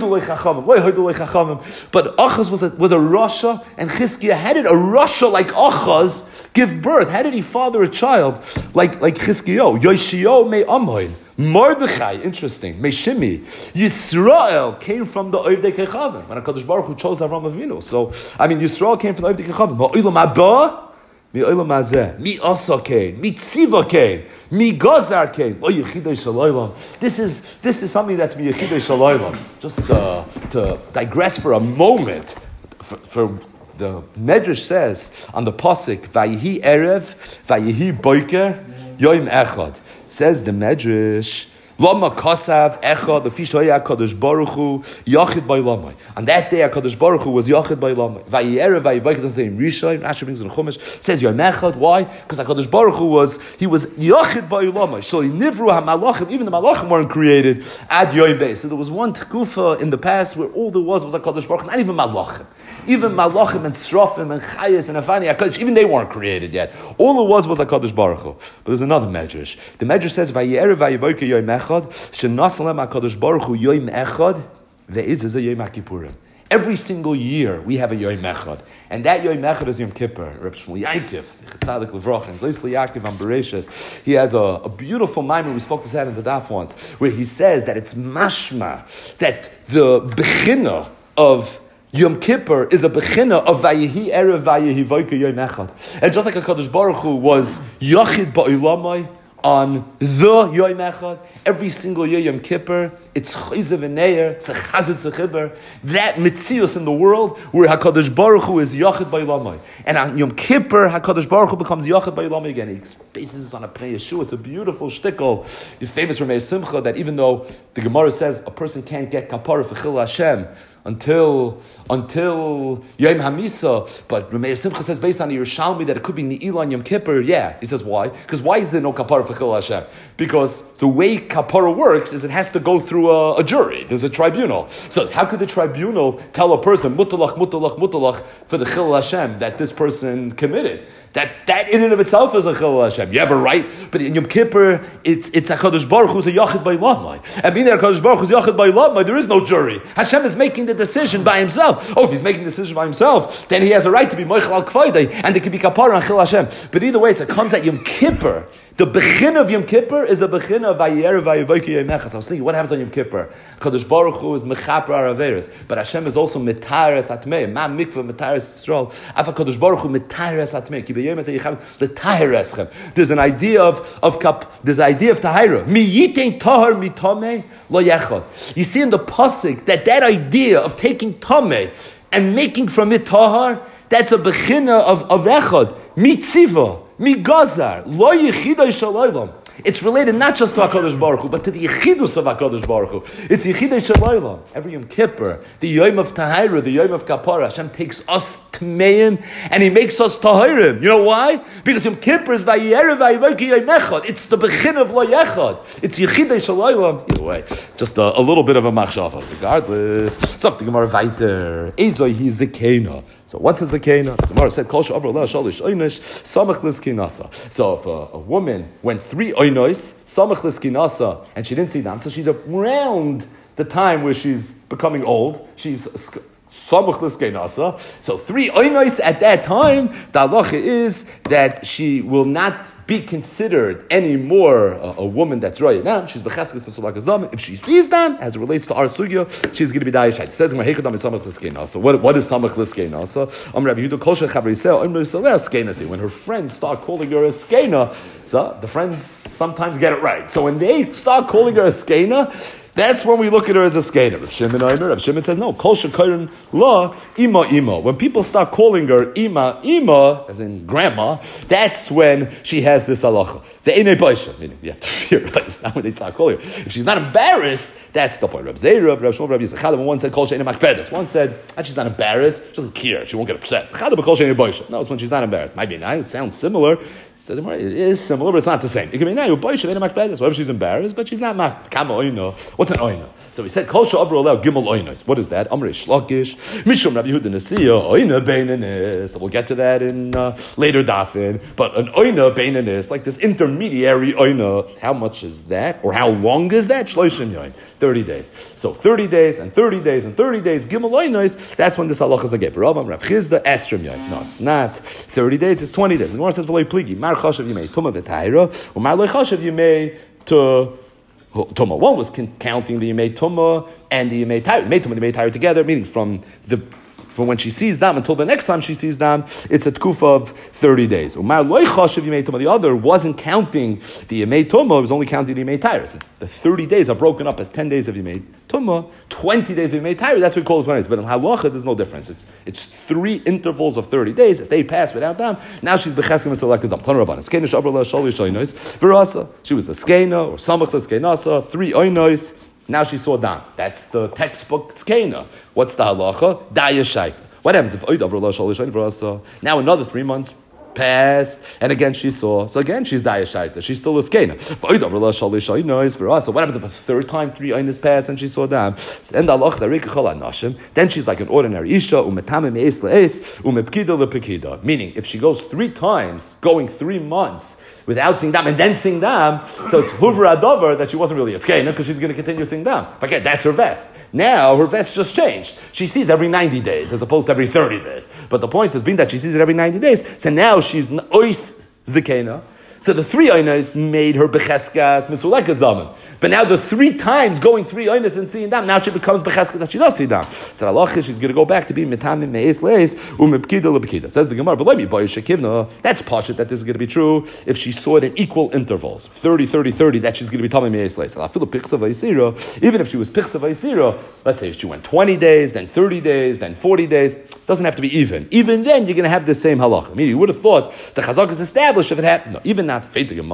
But Achaz was a Rasha, and Chizkiah, how did a Rasha like Achaz give birth? How did he father a child like Chizkiah? Yoshio me Amoin. Mordechai, interesting. Meshimi, Yisrael came from the Ovdei Kechavim. When HaKadosh Baruch Hu chose Avram Avinu. So, Yisrael came from the Ovdei Kechavim. Ma'olam haba, mi'olam hazeh, mi asa kain, mi tziva kain, mi gazar kain, lo yechidei shalaylam. This is something that's mi yechidei shalaylam. Just to digress for a moment, for the Medrash says on the pasuk, Vayihi Erev, Vayihi Boiker, Yoim Echad. Says the Medrash, Lama Kasav Echad, the Fishoya HaKadosh Baruch Hu, Yachid by Lamai. On that day, HaKadosh Baruch Hu was Yachid by Lamai. Vayihi Erev, Vayihi Boiker doesn't say in Rishon, Rashi brings in the Chumash, says Yoim Echad. Why? Because HaKadosh Baruch Hu was Yachid by Lamai. So Nivru HaMalachim, even the Malachim weren't created at Yoim Beis. So there was one Tekufa in the past where all there was HaKadosh Baruch Hu, not even Malachim. Even Malachim and Srafim and Chayas and Afani HaKadosh, even they weren't created yet. All it was HaKadosh Baruch Hu. But there's another Medrash. The Medrash says, Vayerev Vayevoker Yoim Echad, Shenasalem HaKadosh Baruch Hu Yoim Echad, Ve'iz is a Yoim HaKippurim. Every single year we have a Yoim Echad. And that Yoim Echad is Yom Kippur. Reb Shmuel Yankiv, Tzadik Levrach, and Zoisli Yaakov on Bereshis. He has a beautiful mimer, we spoke to that in the Daf once, where he says that it's mashma, that the Bechina of Yom Kippur is a bechina of Vayihi Erev Vayihi Voiker Yom Echad. And just like HaKadosh Baruch Hu was Yachid Ba'ilamai on the Yom Echad, every single year Yom Kippur, it's Chayzev and Neir, it's a Chazit Zechiber, that Mitzius in the world where HaKadosh Baruch Hu is Yachid Ba'ilamai. And on Yom Kippur, HaKadosh Baruch Hu becomes Yachid Ba'ilamai again. He bases this on a Pnei Yeshua. It's a beautiful shtickle. The famous Ramei Simcha that even though the Gemara says a person can't get kapara for Chil Hashem, until Yom Hamisa, but Rameir Simcha says based on the Yerushalmi that it could be Ne'ilah on Yom Kippur. Yeah, he says why? Because why is there no kapara for Chil Hashem? Because the way kapara works is it has to go through a jury. There's a tribunal. So how could the tribunal tell a person mutalach for the Chil Hashem that this person committed? That in and of itself is a Chil Hashem. You have a right, but in Yom Kippur, it's HaKadosh Baruch Hu's a Yachid Ba'ilamai. And being that HaKadosh Baruch Hu's Yachid Ba'ilamai, there is no jury. Hashem is making the decision by himself. Oh, if he's making the decision by himself, then he has a right to be Moichel al Kfaidei, and there can be Kapara on Chil Hashem. But either way, so it comes at Yom Kippur. The Bechin of Yom Kippur is a Bechin of Vayerev Vayevoker Yom Echad. So I was thinking, what happens on Yom Kippur? HaKadosh Baruch Hu is Mechaper Araveris, but Hashem is also Metares Atmei. Ma Mikvah Metares Yisrael. Af HaKadosh Baruch Hu Metares Atmei. Ki b'yom hazeh yichav l'tahireschem. There's an idea there's an idea of Tahira. Mi yitein tahar mitamei lo yechad. You see in the pasuk that idea of taking tamei and making from it tahar, that's a bechina of echad. Mitziva. Migazar, lo yichidai shalaylam. It's related not just to HaKadosh Baruch Hu, but to the yichidus of HaKadosh Baruch Hu. It's yichidai shalaylam. Every Yom Kippur, the Yom of Tahira, the Yom of Kapara, Hashem takes us Tmeim and He makes us Tahirim. You know why? Because Yom Kippur is Vayerev Vayevoker Yom Echad. It's the begin of Lo Yechad. It's yichidai shalaylam. Either way, just a little bit of a machshava. Regardless, so the Gemara weiter. Ezoi hi zekena. So what's a zakena? The Gemara said, Kol she'avra leha shalish oynish, samach l'skinasa. So if a woman went 3 oynos, samach l'skinasa, and she didn't see them, so she's around the time where she's becoming old, she's samach l'skinasa. So 3 oynos at that time, the halacha is that she will not be considered anymore a woman that's royal. Now she's becheskes b'sulak dam. If she sees them, as it relates to our sugya, she's going to be dayishayt. It says hechadam is samach l'skeina. So what is samach l'skeina? So Rabbi Yehuda kol shechavri skeina. When her friends start calling her a skeina, so the friends sometimes get it right. So when they start calling her a skeina, that's when we look at her as a skater. Rav Shimon says, no, kol shekayrin la ima. When people start calling her ima, as in grandma, that's when she has this halacha. The einei baisha, meaning you have to fear, right? It's not when they start calling her. If she's not embarrassed, that's the point. Rav Zeira, Rav Shmuel, Rav Yisachar, one said kol she'einei makpedes. One said, she's not embarrassed, she doesn't care, she won't get upset. Kol she'einei baisha. No, it's when she's not embarrassed. Might be nice, it sounds similar. So it is similar, but it's not the same. It can be now. Whatever she's embarrassed, but she's not kama oino. What's an oino? So we said kol she'avra leha gimel oinos. What is that? Amrei shlakish mishum Rabbi Yehuda Nasiya oina beinanis. So we'll get to that in later dafin. But an oina beinanis, like this intermediary oina. How much is that, or how long is that? Shloshim yoin, 30 days. So 30 days and 30 days and 30 days gimel oinos. That's when this halacha is a gever. Rav Chizda esrim yoin. No, it's not 30 days. It's 20 days. The Gemara says v'loi pligi. Mar chashav yimei tuma v'tayra, or mar lo chashav yimei to tuma. One was counting the yimei tuma and the yimei tayra. Yimei tuma and the yimei tayra together, meaning from from when she sees dam until the next time she sees dam, it's a tkufa of 30 days. Umar loy chashav yimei tumah. The other wasn't counting the yimei tumah; it was only counting the yimei tyrus. The 30 days are broken up as 10 days of yimei tumah, 20 days of yimei tyrus. That's what we call it 20 days. But in halacha, there's no difference. It's 3 intervals of 30 days. If they pass without dam, now she's becheskim and selekes dam. Tanu Rabbanan. Skena shavra shalish oynos verasa. She was a skena or samach skenasa 3 oynos. Now she saw dam. That's the textbook skena. What's the halacha? Daya shaita. What happens if now another 3 months passed, and again she saw, so again she's dayashaita, she's still a skena. So what happens if a third time 3 aynas passed and she saw dam? Then she's like an ordinary isha, meaning if she goes 3 times, going 3 months, without seeing dam and then seeing dam, so it's huvra adover that she wasn't really a skena because she's going to continue seeing dam. But again, that's her vest. Now her vest just changed. She sees every 90 days as opposed to every 30 days. But the point has been that she sees it every 90 days. So now she's ois zikena. So the 3 aynas made her becheskas misulekas damim. But now the 3 times going 3 aynas and seeing dam, now she becomes becheskas that she does see dam. So Allah, she's going to go back to be mitamim me'es leis umepkida lepekida. Says the Gemara, that's pashut that this is going to be true if she saw it at equal intervals. 30, 30, 30, that she's going to be tamim me'es leis. Even if she was pichsa v'yisira, let's say if she went 20 days, then 30 days, then 40 days, doesn't have to be even. Even then, you're going to have the same halacha. I mean, you would have thought the chazak is established if it happened. No, even not. You're telling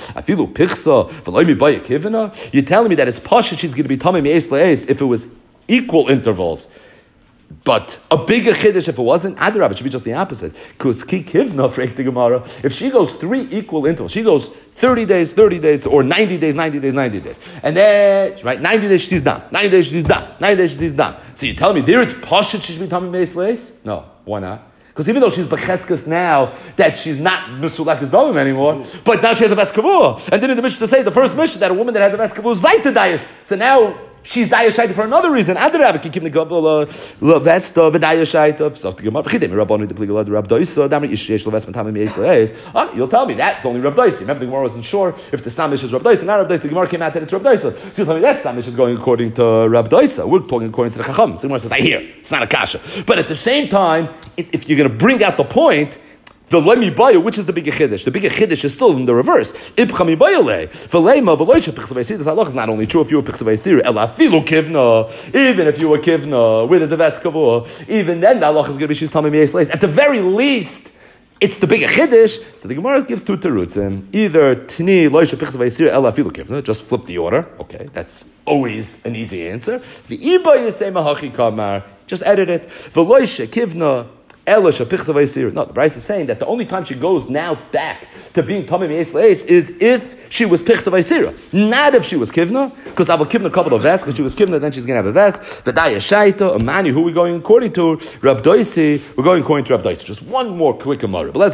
me that it's pasha she's going to be tamim me'es le'es if it was equal intervals. But a bigger chiddush if it wasn't, adarab, it should be just the opposite. Because if she goes 3 equal intervals, she goes 30 days, or 90 days, 90 days, 90 days. And then, right, 90 days she's done, 90 days she's done, 90 days she's done. So you tell me there it's pasha she should be tamim me'es le'es? No, why not? Because even though she's becheskas now, that she's not mesulakis dalim anymore, but now she has a veskavua. And didn't the Mishnah say, the first Mishnah, that a woman that has a veskavua is vaita dayish. So now she's dayashaita for another reason. Adarab, ki kim negabla vesta v'dayashaita. So the Gemara, v'chidem Rabbanu de pligala Rab Doisa damri ishesh levesman tamim me'es le'es. You'll tell me that's only Rab Doisa. Remember the Gemara wasn't sure if the Stamish is Rab Doisa, not Rab Doisa. The Gemara came out that it's Rab Doisa. So you'll tell me that Stamish is going according to Rab Doisa. We're talking according to the Chacham. So the Gemara says, I hear. It's not a kasha. But at the same time, if you're going to bring out the point, the lemi baya, which is the bigger chiddush? The bigger chiddush is still in the reverse. Ibchami bayale, v'leima v'loisha pichsavayisir. This halach is not only true if you were pichsavayisir, ela filu kivna. Even if you were kivna, where there's a veskavur, even then the halach is going to be she's tamim me'es le'es. At the very least, it's the bigger chiddush. So the Gemara gives 2 terutzim. Either tni loisha pichsavayisir ela filu kivna. Just flip the order. Okay, that's always an easy answer. V'iba yisei mahachi kamar. Just edit it. V'loisha kivna. No, the Bryce is saying that the only time she goes now back to being tamim me'es le'es is if she was pichsa v'yisira, not if she was kivna, because I will kivna couple of vest, because she was kivna, then she's going to have a vest. V'daya shaita, a mani, who we going according to? Rab Doisi, we're going according to Rab Doisi. Just one more quick amar. Rabbi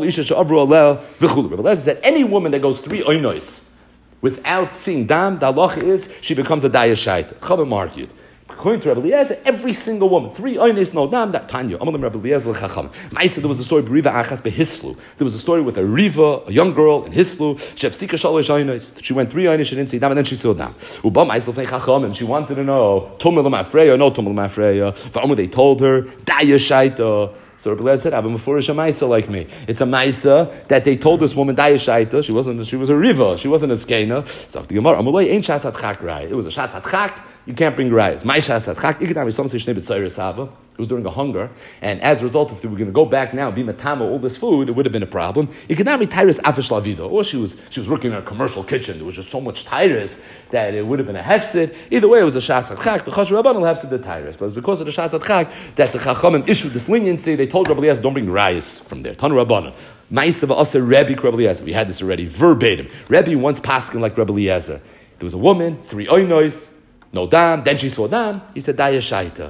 Lezer said any woman that goes 3 oynos without seeing dam, the halacha is she becomes a daya shaita. Chavim argued. According to Rabbi Eliezer, every single woman, 3 oynes no dam, that Tanya. Amalim Rabbi Eliezer l'chacham. Ma'isa, there was a story b'riva achas behislu. There was a story with a riva, a young girl in Hislu. She had stika shalosh oynes. She went 3 oynes, she didn't see dam, and then she saw dam. Uba ma'isa l'fnei chacham, and she wanted to know tumel ma'afreya, no tumel ma'afreya. V'amu, they told her daya shaita. So Rabbi Eliezer said, "I have a mefurish ma'isa like me. It's a ma'isa that they told this woman daya shaita. She was a riva. She wasn't a skena. So the Gemara, Amulay ain't shas hatchak rai. It was a shas hatchak. You can't bring rayas. My shas hatchak. It was during a hunger, and as a result, if they were going to go back now, be matama all this food, it would have been a problem. It could not be tyrus afish lavido, or she was working in a commercial kitchen. There was just so much tyrus that it would have been a hefsid. Either way, it was a shas hatchak. The chashu rabban will hefsid the tyrus, but it was because of the shas hatchak that the chachamim issued this leniency. They told Rabbi Eliezer, don't bring rayas from there. Tanu rabbanon. Ma'isa v'asa Rebbe Rabbi Eliezer. We had this already verbatim. Rebbe once paskin like Rabbi Eliezer. There was a woman, 3 oynos. No dam, then she saw dam, he said, Daya Shaita.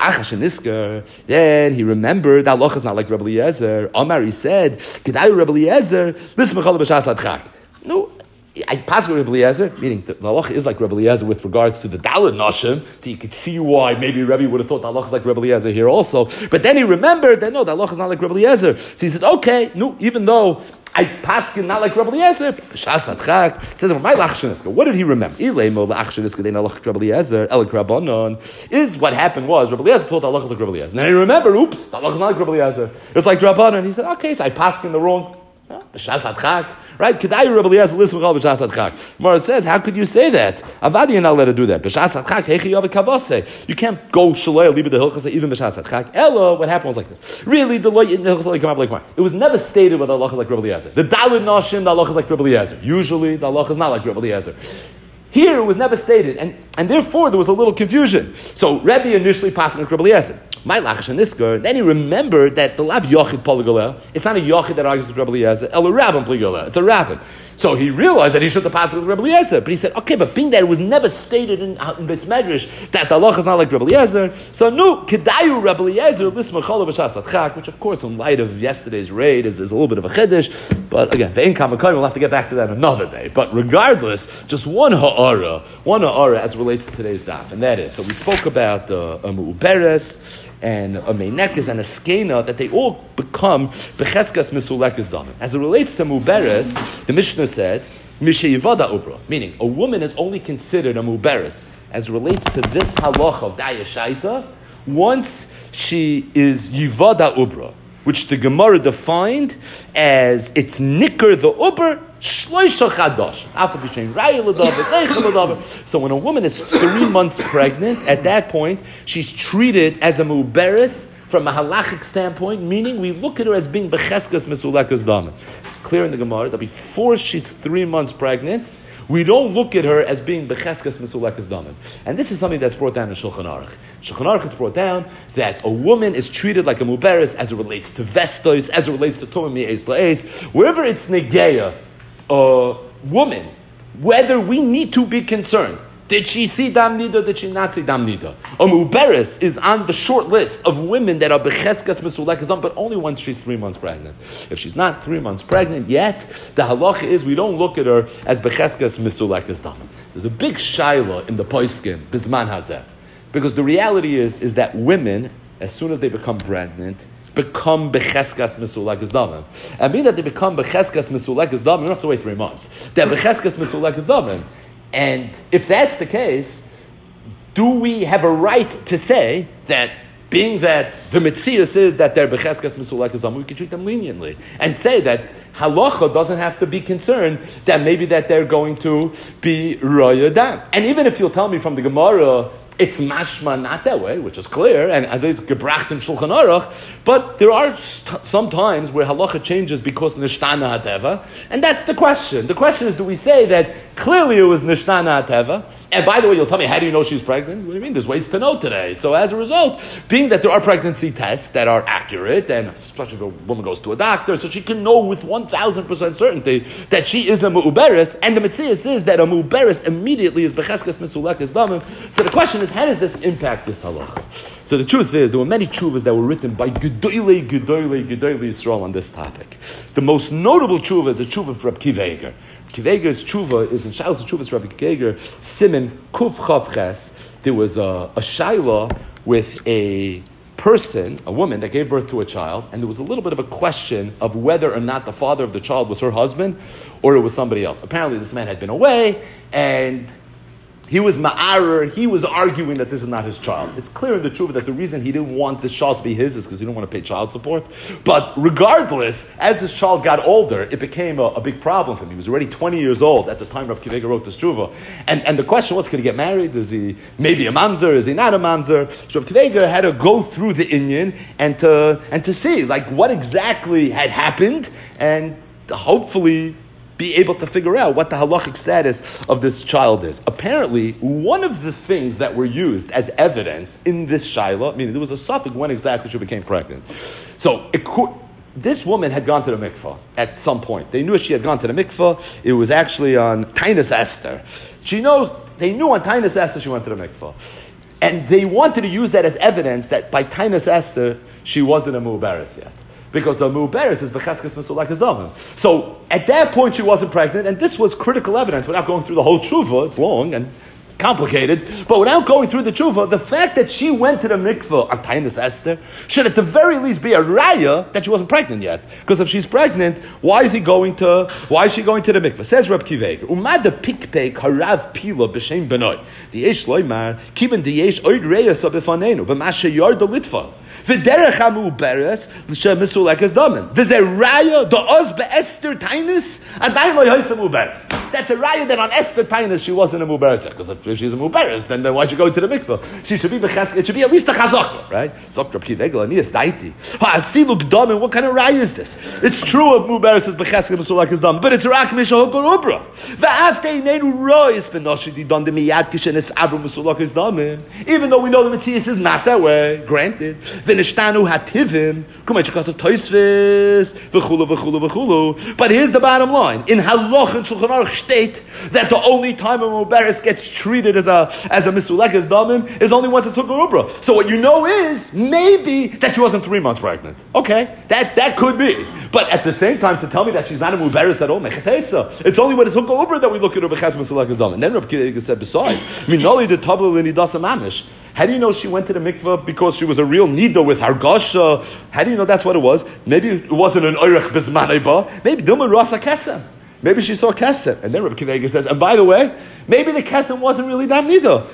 Then he remembered that Allah is not like Rabbi Eliezer. Omar, he said, Kedai Rabbi Eliezer, listen, no, I pass with Rabbi Eliezer, meaning the halacha is like Rabbi Eliezer with regards to the Dalet Nashim, so you could see why maybe Rabbi would have thought the halacha is like Rabbi Eliezer here also. But then he remembered that no, the halacha is not like Rabbi Eliezer. So he said, okay, no, even though I paskin not like Rabbi Eliezer. B'shas adchak says, "My lachsheniska." What did he remember? Ilemo lachsheniska dein alach Rabbi Eliezer el krabanon is what happened was Rabbi Eliezer told halachas like Rabbi Eliezer. And then he remembered, oops, the halachas not like Rabbi Eliezer. It's like Rabbanon. He said, okay, so I paskin the wrong. B'shas adchak. Right? Kedai Rabbi Eliezer listen to b'shas adchak. Mara says, how could you say that? Avadi you're not allowed to do that. B'shas adchak hechi yav kavase. You can't go shalei liba the hilchasa even b'shas adchak. Ella, what happened was like this. Really, the loy in hilchasa come up like more. It was never stated whether Allah is like Rabbi Eliezer. The dalid nashim, the Allah is like Rabbi Eliezer. Usually, the Allah is not like Rabbi Eliezer. Here, it was never stated, and therefore there was a little confusion. So Rebbe initially passed on Rabbi Eliezer. My lachash and Nisker. Then he remembered that the lab yochid polygaleh. It's not a yochid that argues with Rabbi Eliezer. El rabbin polygaleh. It's a rabbin. So he realized that he should have passed with Rabbi Eliezer. But he said, okay, but being that it was never stated in Beis Medrash that the halacha is not like Rabbi Eliezer, so no, kedayu Rabbi Eliezer lismachol b'shas adchak, which of course in light of yesterday's raid is a little bit of a chiddush. But again, ve'en kamakoyim, we'll have to get back to that another day. But regardless, just one ha'ara as it relates to today's daf, and that is, so we spoke about a mu'uberes, and a meinekes and a skena, that they all become becheskas misulekes damim. As it relates to muberes, the Mishnah said, mishayivada ubra, meaning a woman is only considered a muberes as it relates to this halacha of dayashaita once she is yivada ubra, which the Gemara defined as it's nicker the uber shloisha chadash. So when a woman is 3 months pregnant, at that point she's treated as a muberes from a halachic standpoint, meaning we look at her as being becheskas mesulekas damen. It's clear in the Gemara that before she's 3 months pregnant, we don't look at her as being becheskas mesulekas damen. And this is something that's brought down in Shulchan Aruch. Shulchan Aruch has brought down that a woman is treated like a muberes as it relates to vestos, as it relates to tumah mi'es la'es, wherever it's negeya, a woman, whether we need to be concerned. Did she see dam nida? Did she not see dam nida? A muberes is on the short list of women that are becheskas mesulekas damen, but only once she's 3 months pregnant. If she's not 3 months pregnant yet, the halacha is we don't look at her as becheskas mesulekas damen. There's a big shaila in the poskim bisman hazeh, because the reality is that women, as soon as they become pregnant, become becheskas mesulekas damen. And being that they become becheskas mesulekas damen, you don't have to wait 3 months. They're becheskas mesulekas damen. And if that's the case, do we have a right to say that, being that the mitzias is that they're becheskas mesulekas damen, we can treat them leniently and say that halacha doesn't have to be concerned that maybe that they're going to be roya dam. And even if you'll tell me from the Gemara it's mashma not that way, which is clear, and as it's gebracht in Shulchan Aruch, but there are some times where halacha changes because nishtana hateva, and that's the question. The question is, do we say that clearly it was nishtana hateva? And by the way, you'll tell me, how do you know she's pregnant? What do you mean? There's ways to know today. So as a result, being that there are pregnancy tests that are accurate, and especially if a woman goes to a doctor, so she can know with 1,000% certainty that she is a mu'uberes, and the mitzias is that a mu'uberes immediately is becheskas mesulekas damen. So the question is, how does this impact this halacha? So the truth is, there were many tshuvas that were written by Gedolei Yisrael on this topic. The most notable tshuva is a tshuva of Reb Kiva Eger. Kiva Eger's tshuva is in Shalos Tshuvas Rabbi Kiva Eger, Siman Kuf Chav Ches. There was a shaila with a person, a woman that gave birth to a child, and there was a little bit of a question of whether or not the father of the child was her husband or it was somebody else. Apparently this man had been away, and he was ma'arer, he was arguing that this is not his child. It's clear in the tshuva that the reason he didn't want this child to be his is because he didn't want to pay child support. But regardless, as this child got older, it became a big problem for him. He was already 20 years old at the time Rav Kiva Eger wrote this tshuva. And the question was, could he get married? Is he maybe a mamzer? Is he not a mamzer? So Rav Kiva Eger had to go through the inyan and to see like what exactly had happened, and hopefully be able to figure out what the halachic status of this child is. Apparently, one of the things that were used as evidence in this shaila, meaning there was a suffix when exactly she became pregnant. So this woman had gone to the mikvah at some point. They knew she had gone to the mikvah. It was actually on Tainus Esther. They knew on Tainus Esther she went to the mikvah. And they wanted to use that as evidence that by Tainus Esther she wasn't a mu'uberes yet. Because the mu'uberes is becheskas mesulekas damen. So at that point she wasn't pregnant, and this was critical evidence. Without going through the whole tshuva, it's long, and complicated, but without going through the tshuva, the fact that she went to the mikveh on Tainus Esther should at the very least be a raya that she wasn't pregnant yet. Because if she's pregnant, why is she going to the mikveh? Says Reb Kiveger, Umada pikpek harav pila b'shem benoi. The yesh loymar, kiven the yesh oid reyes abifanenu, b'mashe yard the litva. V'derech hamuberes l'shem misulekes damim. There's a raya the oz be'Esther Tainus adayin lo yosem muberes. That's a raya that on Esther Tainus she wasn't a muberes. Because if she's a muberes, then why should she go to the mikveh? She should be it should be at least a chazaka, right? Zok Reb Kiveger anias daiti. Ha'asiluk damim. What kind of raya is this? It's true of muberes is bechesed misulekes damim, but it's rak mishahok urubra. Va'aftei neinu rois benoshi di don demiyad kishenes abru misulekes damim. Even though we know the Matthias is not that way, granted. V'nishtanu hativim, kumay because of toisvis, v'chulu. But here's the bottom line: in Halacha and Shulchan Aruch state that the only time a muberes gets treated as a misulekes damim is only once it's hukar ubra. So what you know is maybe that she wasn't 3 months pregnant. Okay, that could be. But at the same time, to tell me that she's not a muberes at all, mechatesa. It's only when it's hukar ubra that we look at her b'ches misulekes damim. And then Reb Kiveger said, besides, minoli de tavla l'nidasa mamish. How do you know she went to the mikveh because she was a real nida with hargasha? How do you know that's what it was? Maybe it wasn't an oirech bismaneba. Maybe Dilma rasa kesem. Maybe she saw kesem. And then Reb Kiveger says, and by the way, maybe the kesem wasn't really dam nida.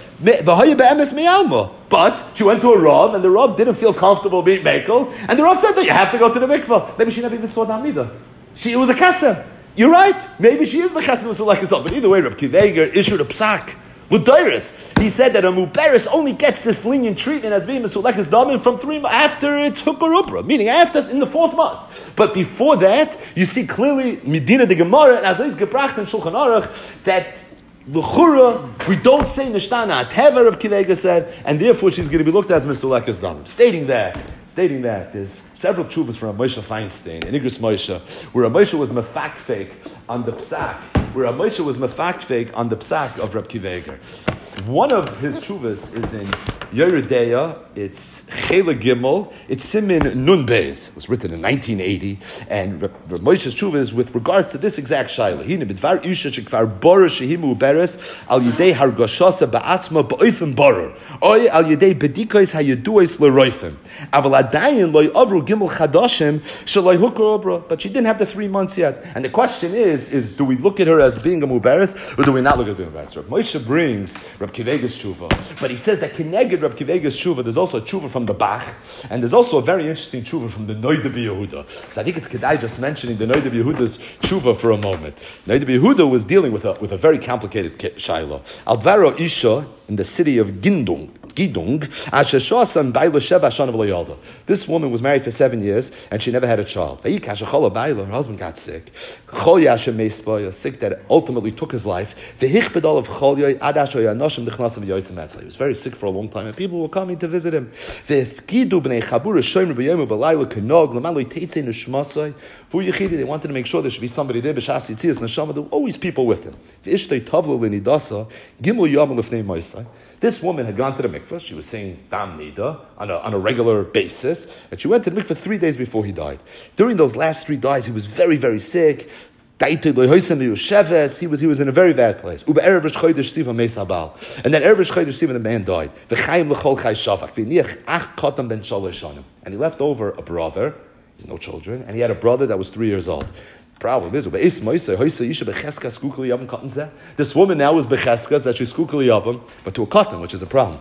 But she went to a rav, and the rav didn't feel comfortable being mekel, and the rav said that you have to go to the mikveh. Maybe she never even saw dam nida. It was a kesem. You're right. Maybe she is b'chesem misulekes damim. But either way, Reb Kiveger issued a psak. He said that a muberes only gets this lenient treatment as being misulekes damim from 3 months after it's hukar ubra, meaning after in the 4th month. But before that, you see clearly Medina de Gemara and as is gebracht in Shulchan Aruch that l'chura we don't say nishtana ateva, Reb Kiveger said, and therefore she's going to be looked at as misulekes damim. Stating that there's several tshuvas from Moshe Feinstein and Igros Moshe, where Moshe was mefakfek on the psak, on the psak of Reb Kiveger. One of his tshuvas is in Yeridea. It's Chela Gimel. It's Simin Nun Beis. It was written in 1980, and Reb Moshe's tshuva is with regards to this exact shaila. Hine b'dvar isha shekvar borer shehimu beres al yidei hargashasa ba'atzma ba'oifim borer oy al yidei bedikois hayeduos leroifim aval adayin loy avru gimel chadashim shaloi hukar obra. But she didn't have the 3 months yet. And the question is do we look at her as being a muberes or do we not look at her as a muberes? Reb Moshe brings Reb Kiveger's tshuva, but he says that keneged Reb Kiveger's tshuva, there's also a tshuva from the Bach, and there's also a very interesting tshuva from the Noida B'Yehuda. So I think it's kedai just mentioning the Noida B'Yehuda's tshuva for a moment. Noida B'Yehuda was dealing with a very complicated shaila. Alvaro Isha in the city of Gidung. This woman was married for 7 years and she never had a child. Her husband got sick. Sick that ultimately took his life. He was very sick for a long time and people were coming to visit him. They wanted to make sure there should be somebody there. There were always people with him. This woman had gone to the mikveh. She was saying Dam Nida on a regular basis. And she went to the mikveh 3 days before he died. During those last 3 days, he was very, very sick. He was in a very bad place. And then Erev Chodesh Sivan, the man died. And he left over a brother, no children, and he had a brother that was 3 years old. Problem is, this woman now is becheskas that she's skukali yabam, but to a cotton, which is a problem.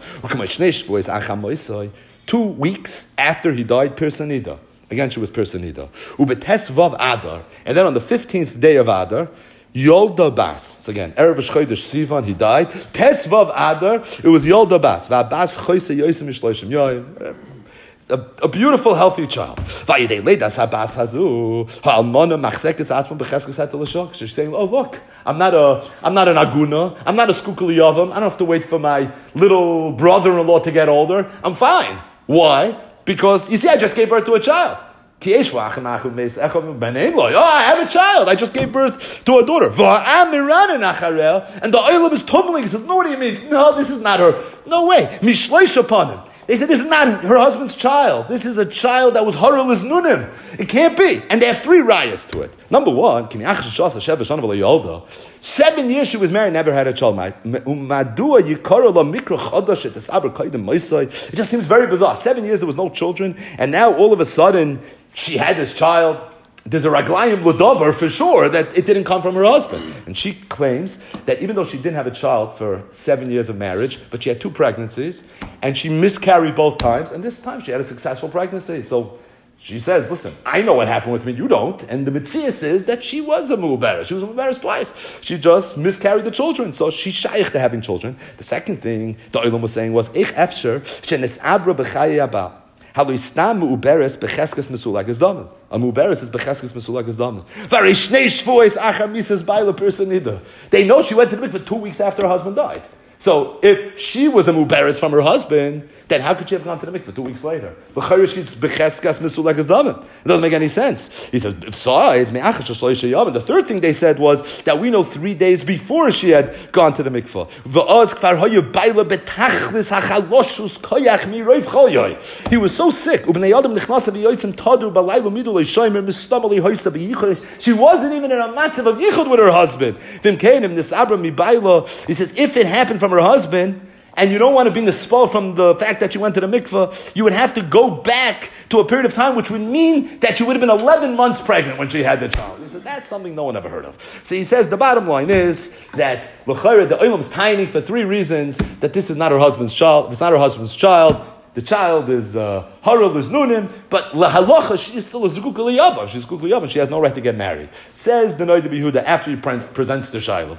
2 weeks after he died, Persanida. Again, she was Persanida. Ubetes vav Adar, and then on the 15th day of Adar, Yolda Bas. So again, Erev Chodesh Sivan, he died. Tes vav Adar, it was Yolda Bas. Va Bas choyse yosim mishloishim yoyim. A beautiful, healthy child. She's saying, oh look, I'm not an aguna, I'm not a skukali yavam, I don't have to wait for my little brother-in-law to get older. I'm fine. Why? Because, you see, I just gave birth to a child. Oh, I have a child. I just gave birth to a daughter. And the oilam is tumbling. He says, no, what do you mean? No, this is not her. No way. Mishleish upon him. They said, this is not her husband's child. This is a child that was Hara Liznunim. It can't be. And they have 3 rayas to it. Number 1, 7 years she was married, never had a child. It just seems very bizarre. 7 years there was no children, and now all of a sudden she had this child. There's a raglayim l'davar for sure that it didn't come from her husband. And she claims that even though she didn't have a child for 7 years of marriage, but she had 2 pregnancies, and she miscarried both times, and this time she had a successful pregnancy. So she says, listen, I know what happened with me, you don't. And the Metzias is that she was a mu'uberes. She was a mu'uberes twice. She just miscarried the children. So she's shaykh to having children. The second thing the Olam was saying was, Ich efsher shenesabra b'chayi haba. A mu'beres is becheskes mesulak is damen. They know she went to the mikveh 2 weeks after her husband died. So if she was a mu'beres from her husband, then how could she have gone to the mikveh 2 weeks later? She's becheskas mesulak is damen. It doesn't make any sense. He says, the third thing they said was that we know 3 days before she had gone to the mikveh. He was so sick. She wasn't even in a matzav of yichud with her husband. He says, if it happened from her husband, and you don't want to be nispal from the fact that you went to the mikveh, you would have to go back to a period of time which would mean that she would have been 11 months pregnant when she had the child. He said, that's something no one ever heard of. So he says, the bottom line is that l'chayra, the olam is tiny for 3 reasons, that this is not her husband's child. If it's not her husband's child, the child is Hara Liznunim, but lahalacha, she is still a Zukuk Liyabah. She's Zukuk Liyabah, she has no right to get married. Says the Noda B'Yehuda after he presents the Shiloh.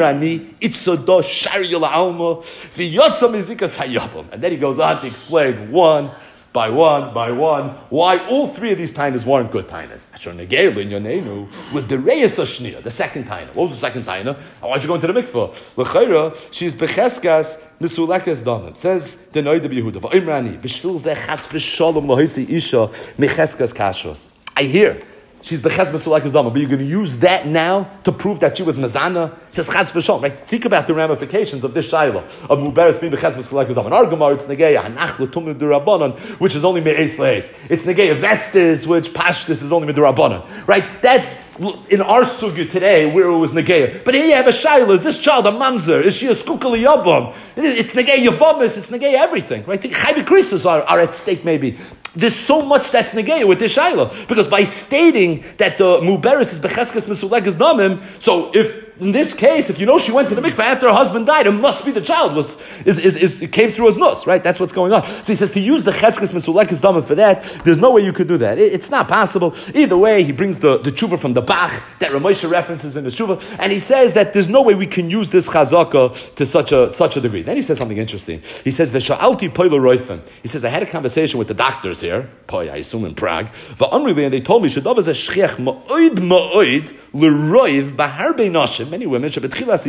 And then he goes on to explain one by one, why all 3 of these tainas weren't good tainas. Was the Reyes Ashniya, the second taina. What was the second taina? Why'd you go into the mikveh? L'chayra, she's becheskas misulekes damim. Says the Noda B'Yehuda, v'imrani, b'shvil zeh chas v'shalom lohitzi isha mecheskas kashos. I hear she's beches mesulekes damim, but you're going to use that now to prove that she was mezana? It says chas v'shalom, right? Think about the ramifications of this shiloh of muberes being beches mesulekes damim. In our Gemara, it's negeya hanach l'tumnu d'Rabbanan, which is only me'es le'es. It's negeya vestis, which pashtus is only d'Rabbanan, right? That's in our sugya today, where it was negeya. But here you have a shiloh. Is this child a mamzer? Is she a skukali yabam? It's negeya yavamis. It's negeya everything, right? Chayvi krisos are at stake maybe. There's so much that's negeya with this shiloh, because by stating that the muberes is becheskes mesulekes damim, so if in this case, if you know she went to the mikveh after her husband died, it must be the child it came through his nus, right? That's what's going on. So he says to use the cheskes mesulekes damim for that, there's no way you could do that. It's not possible. Either way, he brings the tshuva from the Bach that Ramosha references in his tshuva, and he says that there's no way we can use this chazaka to such a degree. Then he says something interesting. He says v'sha'alti poilo roifen. He says I had a conversation with the doctors here, I assume in Prague, and they told me shadav is a shchiach ma'oid l'roiv b'harbe nashim. Many women, there are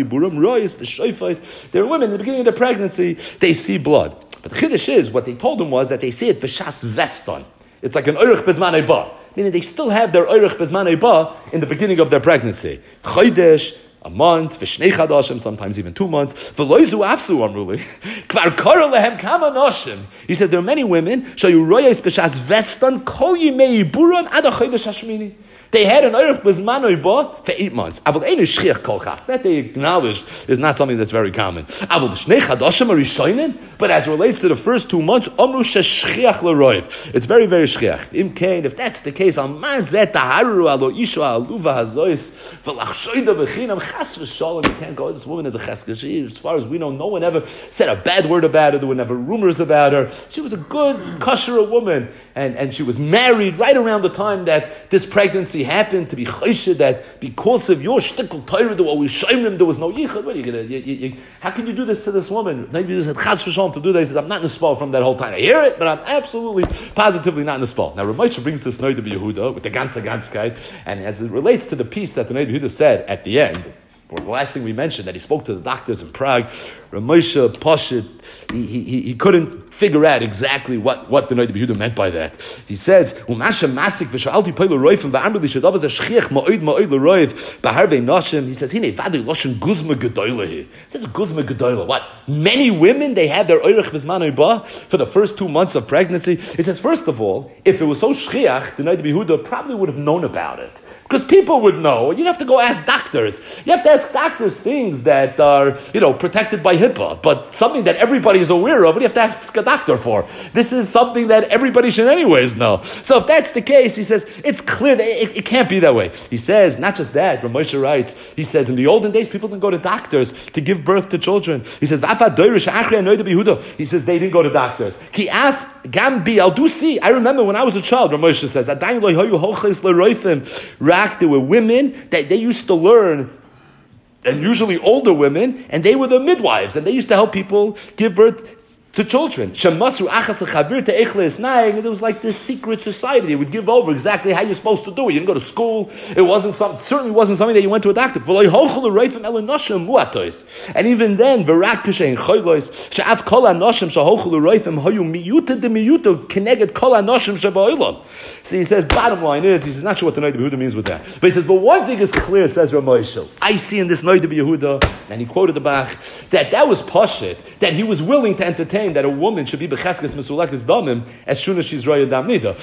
women in the beginning of their pregnancy, they see blood. But the chiddush is, what they told them was that they see it b'shas veston. It's like an oirich bezman ba, meaning they still have their oirich bezman ba in the beginning of their pregnancy. Chodesh, a month, v'shnei chadashim, sometimes even 2 months. V'loizu afsu amruli. Kvar kara lehem kama noshim. He says there are many women, shayu royes b'shas veston, kol yimei buron ad chodesh hashmini. They had an Eirich Bezmanoi Ba for 8 months. That they acknowledged is not something that's very common. But as it relates to the first 2 months, it's very, very shchiach. If that's the case, you can't go, this woman is a cheskes. As far as we know, no one ever said a bad word about her. There were never rumors about her. She was a good, kosher woman. And she was married right around the time that this pregnancy happened, to be choshed that because of your shtickle Torah, what we showed him, there was no yichud. What are you gonna? How can you do this to this woman? Maybe you just had chas v'shalom to do this. He says, I'm not in the spal from that whole time. I hear it, but I'm absolutely, positively not in the spal. Now, Ramosha brings this Noda B'Yehuda with the ganze ganzkeit, and as it relates to the piece that the Noda B'Yehuda said at the end, or the last thing we mentioned, that he spoke to the doctors in Prague, Ramosha Pashit, he couldn't figure out exactly what the Noda B'Yehuda meant by that. He says, Umasha Masik v'sha'alti peilu roifim v'amr li shadav az shchiach ma'od l'roiv b'harvei nashim. He says, Hine v'adei loshen guzma gedoyla here. He says, guzma gedoyla. What? Many women, they have their oirich b'zman oibah for the first 2 months of pregnancy. He says, first of all, if it was so shchiach, the Noda B'Yehuda probably would have known about it. Because people would know. You'd have to go ask doctors. You have to ask doctors things that are, protected by HIPAA. But something that everybody is aware of, what do you have to ask a doctor for? This is something that everybody should anyways know. So if that's the case, he says, it's clear that it can't be that way. He says, not just that, Ramosha writes, he says, in the olden days, people didn't go to doctors to give birth to children. He says, he says, they didn't go to doctors. I remember when I was a child, Ramosha says, there were women that they used to learn, and usually older women, and they were the midwives, and they used to help people give birth to children. It was like this secret society. They would give over exactly how you're supposed to do it. You didn't go to school. Certainly wasn't something that you went to a doctor. And even then, so he says, bottom line is, he says, not sure what the Noda B'Yehuda means with that. But he says, but one thing is clear, says Ramosha. I see in this Noda B'Yehuda, and he quoted the Bach, that was Pashit, that he was willing to entertain that a woman should be becheskes mesulakes damim as soon as she's roya dam nida.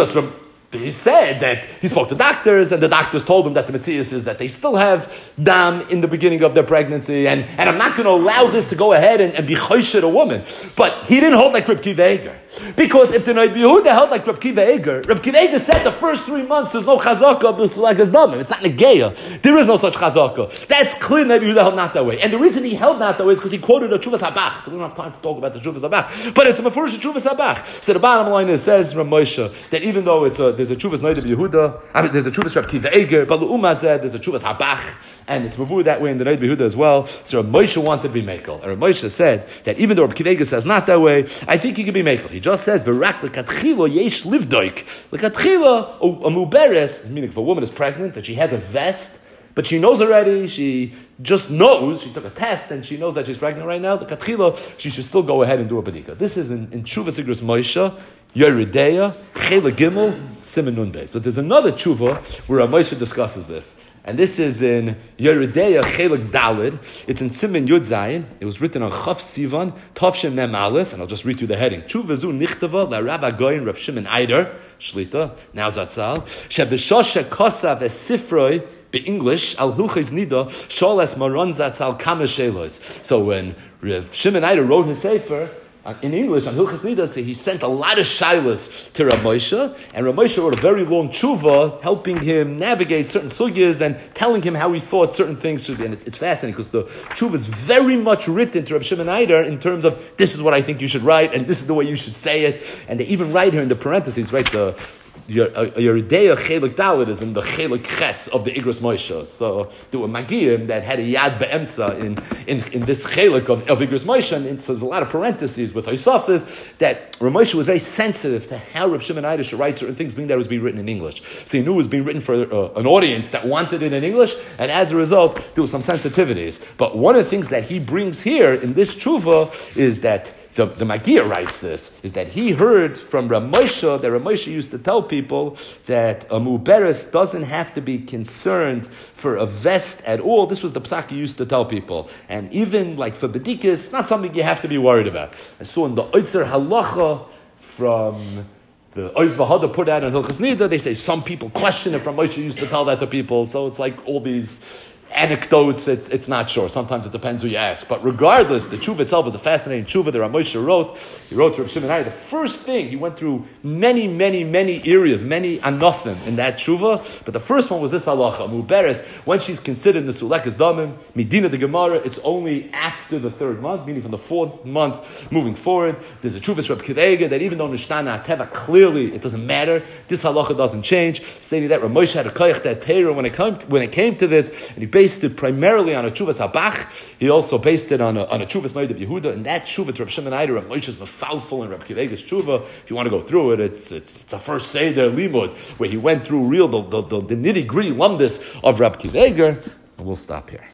He said that he spoke to doctors, and the doctors told him that the Metzias is that they still have dam in the beginning of their pregnancy, and I'm not going to allow this to go ahead and be choshir a woman. But he didn't hold like Reb Kiva Eger. Because if the Noda B'Yehuda held like Reb Kiva Eger said the first 3 months there's no chazaka of b'sulakes damim. It's not negeya. There is no such chazaka. That's clear. Noda B'Yehuda held not that way. And the reason he held not that way is because he quoted a Chuvas Habach. So we don't have time to talk about the Chuvas Habach. But it's a mefurish Chuvas Habach. So the bottom line is, says Ramosha, that even though there's a Chuvas Noda B'Yehuda, there's a Chuvas Reb Kiva Eger, but L'Uma said there's a Chuvas Habach, and it's mavur that way in the Noda B'Yehuda as well. So Ramosha wanted to be mekel, and Ramosha said that even though Reb Kiva Eger says not that way, I think he could be mekel. He just says v'rak lekatchila yesh livdoik lekatchila a muberes, meaning if a woman is pregnant that she has a vest, but she knows already, she just knows, she took a test and she knows that she's pregnant right now, the katchila, she should still go ahead and do a badika. This is in Tshuva Sigros Moshe, Yeridea, Chela Gimel, Siman Nun Beis. But there's another Tshuva where Moshe discusses this. And this is in Yeridea, Chelik Dalid. It's in Siman Yud Zayin. It was written on Chaf Sivan, Tovshem Mem Aleph, and I'll just read through the heading. Tshuva Zu Nichtava, La Rabba Goyin, Reb Shimon Eider, Shlita, now Zatzal, Shebeshoshe Kosav Esifroi, English, Al Hilches Nida, Sholes Maron Zatzal Kama Shelos. So when Rav Shimon Eider wrote his Sefer, in English, on Hilchas Nida, so he sent a lot of shilas to Rav Moshe, and Rav Moshe wrote a very long tshuva, helping him navigate certain sugyas and telling him how he thought certain things should be. And it's fascinating because the tshuva is very much written to Rav Shimon Eider in terms of this is what I think you should write, and this is the way you should say it. And they even write here in the parentheses, right, your Yeridea Chelik Dalit is in the Chelik Ches of the Igros Moshe. So there were Magiyim that had a Yad Be'emtza in this Chelik of Igros Moshe, and so there's a lot of parentheses with Tosafos that Rav Moshe was very sensitive to how Rav Shimon Eider should write certain things, being that it was being written in English. So he knew it was being written for an audience that wanted it in English, and as a result, there were some sensitivities. But one of the things that he brings here in this tshuva is that the Magia writes this, is that he heard from Rav Moshe that Rav Moshe used to tell people that a muberes doesn't have to be concerned for a vest at all. This was the psak he used to tell people. And even like for bedikis, it's not something you have to be worried about. I saw in the Oitzer Halacha from the Oiz Vahada put out in Hilchas Nida, they say some people question if Rav Moshe used to tell that to people. So it's like all these anecdotes, it's not sure. Sometimes it depends who you ask. But regardless, the tshuva itself is a fascinating tshuva that Rav Moshe wrote. He wrote to Rav Shimon Eider. The first thing, he went through many areas, many anofim in that tshuva. But the first one was this halacha. Muberes, when she's considered nesulekes damim, midina the Gemara, it's only after the 3rd month, meaning from the 4th month moving forward. There's a tshuva Reb Kiva Eger that even though Nishtana Teva, clearly it doesn't matter, this halacha doesn't change. Stating that Rav Moshe had a koyach that Torah when it came to this, and he based it primarily on a Chuvas Habach. He also based it on a Chuvas Noda B'Yehuda, and that Chuvah to Reb Shimon Eider, Rav Moshe's mefalful and Reb Kiva Eger's Chuvah. If you want to go through it, it's a first Seder Limud, where he went through the nitty-gritty lumdis of Reb Kiva Eger, and we'll stop here.